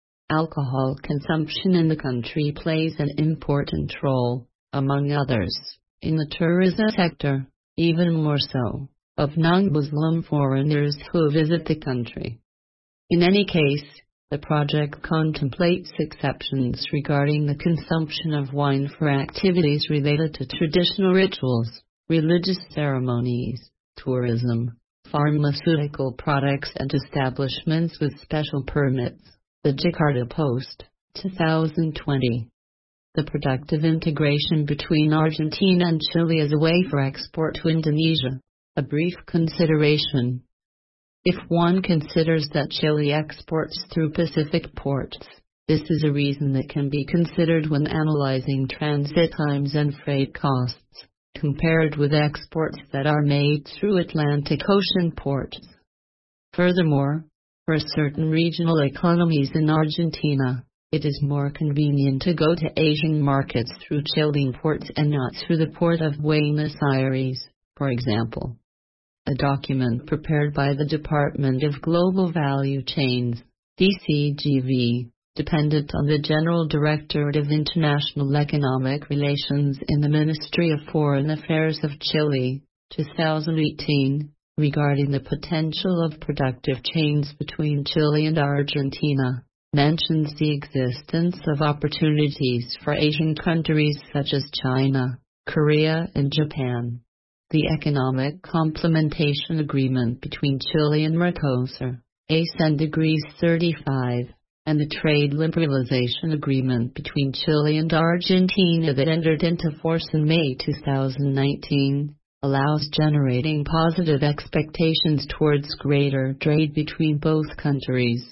Alcohol consumption in the country plays an important role, among others, in the tourism sector, even more so, of non-Muslim foreigners who visit the country. In any case, the project contemplates exceptions regarding the consumption of wine for activities related to traditional rituals, religious ceremonies, tourism, pharmaceutical products and establishments with special permits. The Jakarta Post, twenty twenty. The productive integration between Argentina and Chile as a way for export to Indonesia. A brief consideration. If one considers that Chile exports through Pacific ports, this is a reason that can be considered when analyzing transit times and freight costs, compared with exports that are made through Atlantic Ocean ports. Furthermore, for certain regional economies in Argentina, it is more convenient to go to Asian markets through Chilean ports and not through the port of Buenos Aires, for example. A document prepared by the Department of Global Value Chains, D C G V, dependent on the General Directorate of International Economic Relations in the Ministry of Foreign Affairs of Chile, twenty eighteen, regarding the potential of productive chains between Chile and Argentina, mentions the existence of opportunities for Asian countries such as China, Korea and Japan. The Economic Complementation Agreement between Chile and Mercosur, A C E N Degree thirty-five, and the Trade Liberalization Agreement between Chile and Argentina that entered into force in May two thousand nineteen, allows generating positive expectations towards greater trade between both countries.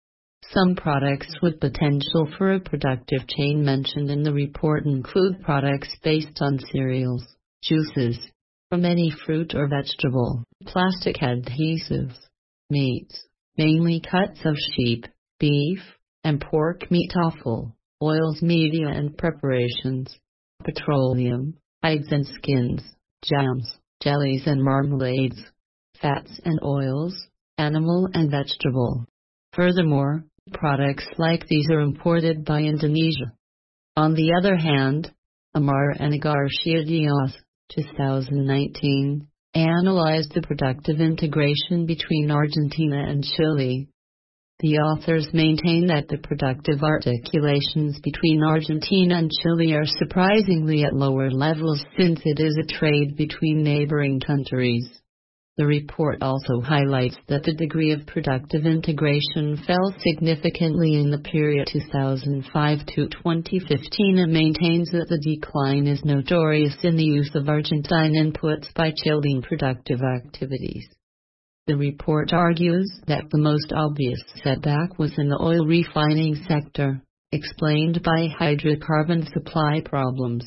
Some products with potential for a productive chain mentioned in the report include products based on cereals, juices, from any fruit or vegetable, plastic adhesives, meats, mainly cuts of sheep, beef, and pork meat offal, oils, media and preparations, petroleum, hides and skins, jams, jellies and marmalades, fats and oils, animal and vegetable. Furthermore, products like these are imported by Indonesia. On the other hand, Amar and Garcia Diaz, two thousand nineteen, analyzed the productive integration between Argentina and Chile. The authors maintain that the productive articulations between Argentina and Chile are surprisingly at lower levels since it is a trade between neighboring countries. The report also highlights that the degree of productive integration fell significantly in the period two thousand five to twenty fifteen and maintains that the decline is notorious in the use of Argentine inputs by Chilean productive activities. The report argues that the most obvious setback was in the oil refining sector, explained by hydrocarbon supply problems.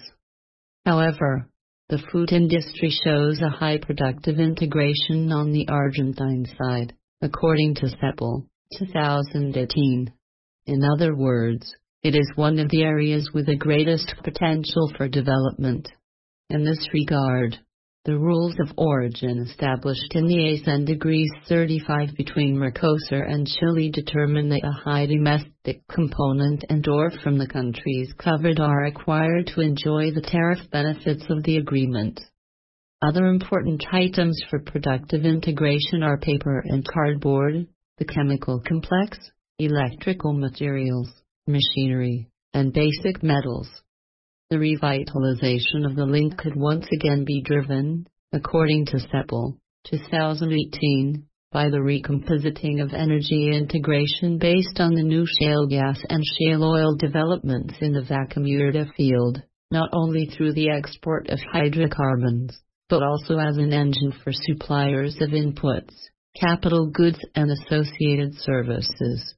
However, the food industry shows a high productive integration on the Argentine side, according to CEPAL, two thousand eighteen. In other words, it is one of the areas with the greatest potential for development. In this regard, the rules of origin established in the ASEAN Decrees thirty-five between Mercosur and Chile determine that a high domestic component and or from the countries covered are required to enjoy the tariff benefits of the agreement. Other important items for productive integration are paper and cardboard, the chemical complex, electrical materials, machinery, and basic metals. The revitalization of the link could once again be driven, according to CEPAL, two thousand eighteen, by the recompositing of energy integration based on the new shale gas and shale oil developments in the Vaca Muerta field, not only through the export of hydrocarbons, but also as an engine for suppliers of inputs, capital goods and associated services.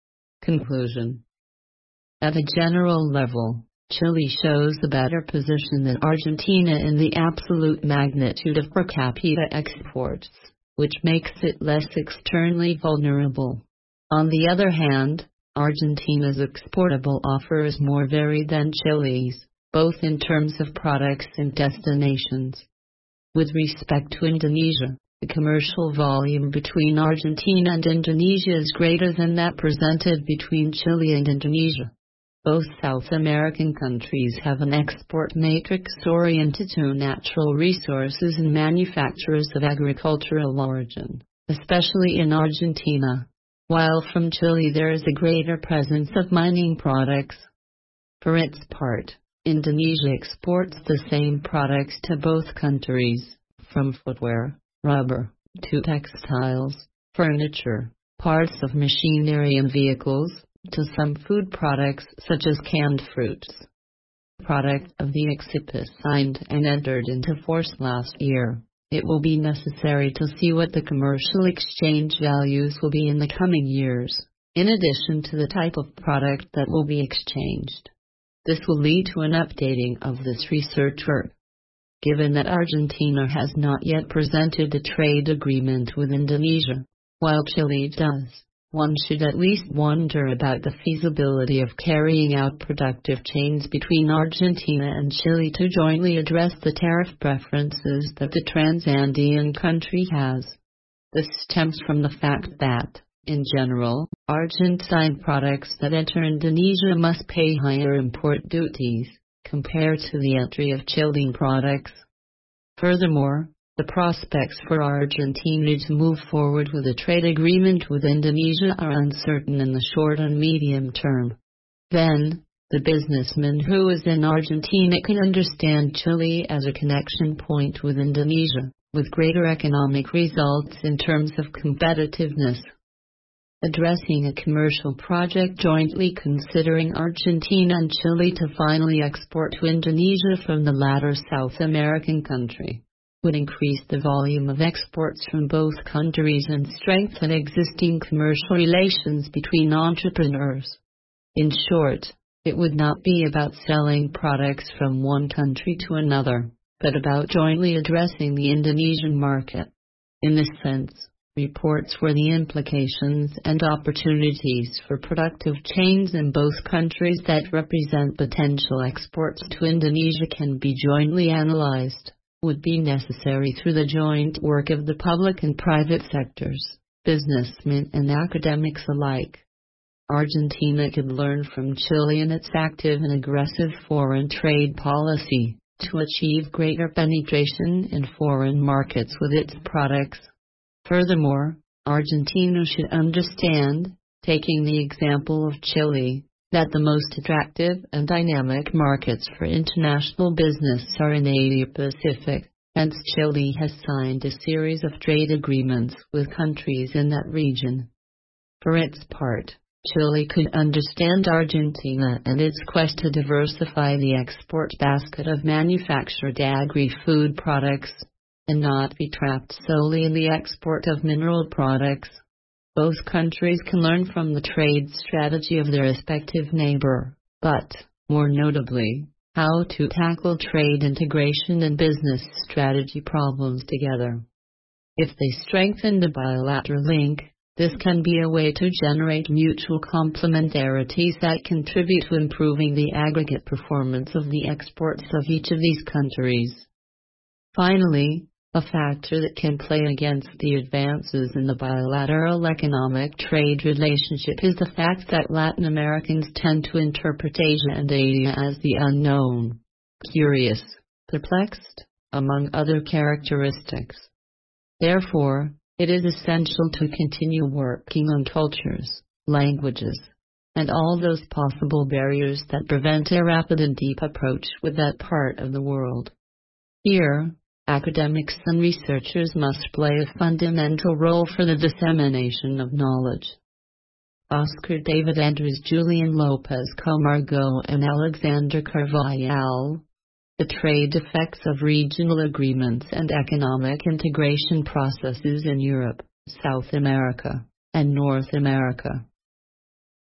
Conclusion. At a general level, Chile shows a better position than Argentina in the absolute magnitude of per capita exports, which makes it less externally vulnerable. On the other hand, Argentina's exportable offer is more varied than Chile's, both in terms of products and destinations. With respect to Indonesia, the commercial volume between Argentina and Indonesia is greater than that presented between Chile and Indonesia. Both South American countries have an export matrix oriented to natural resources and manufacturers of agricultural origin, especially in Argentina, while from Chile there is a greater presence of mining products. For its part, Indonesia exports the same products to both countries, from footwear, rubber, to textiles, furniture, parts of machinery and vehicles, to some food products such as canned fruits. Product of the I C I P signed and entered into force last year, it will be necessary to see what the commercial exchange values will be in the coming years, in addition to the type of product that will be exchanged. This will lead to an updating of this research work. Given that Argentina has not yet presented a trade agreement with Indonesia, while Chile does, one should at least wonder about the feasibility of carrying out productive chains between Argentina and Chile to jointly address the tariff preferences that the Transandean country has. This stems from the fact that, in general, Argentine products that enter Indonesia must pay higher import duties, compared to the entry of Chilean products. Furthermore, the prospects for Argentina to move forward with a trade agreement with Indonesia are uncertain in the short and medium term. Then, the businessman who is in Argentina can understand Chile as a connection point with Indonesia, with greater economic results in terms of competitiveness. Addressing a commercial project jointly considering Argentina and Chile to finally export to Indonesia from the latter South American country. would increase the volume of exports from both countries and strengthen existing commercial relations between entrepreneurs. In short, it would not be about selling products from one country to another, but about jointly addressing the Indonesian market. In this sense, reports where the implications and opportunities for productive chains in both countries that represent potential exports to Indonesia can be jointly analyzed, would be necessary through the joint work of the public and private sectors, businessmen and academics alike. Argentina could learn from Chile in its active and aggressive foreign trade policy to achieve greater penetration in foreign markets with its products. Furthermore, Argentina should understand, taking the example of Chile, that the most attractive and dynamic markets for international business are in Asia-Pacific. Hence, Chile has signed a series of trade agreements with countries in that region. For its part, Chile could understand Argentina and its quest to diversify the export basket of manufactured agri-food products, and not be trapped solely in the export of mineral products. Both countries can learn from the trade strategy of their respective neighbor, but, more notably, how to tackle trade integration and business strategy problems together. If they strengthen the bilateral link, this can be a way to generate mutual complementarities that contribute to improving the aggregate performance of the exports of each of these countries. Finally, a factor that can play against the advances in the bilateral economic trade relationship is the fact that Latin Americans tend to interpret Asia and Asia as the unknown, curious, perplexed, among other characteristics. Therefore, it is essential to continue working on cultures, languages, and all those possible barriers that prevent a rapid and deep approach with that part of the world. Here, academics and researchers must play a fundamental role for the dissemination of knowledge. Oscar David Andrews, Julian Lopez Camargo and Alexander Carvajal. The trade effects of regional agreements and economic integration processes in Europe, South America, and North America.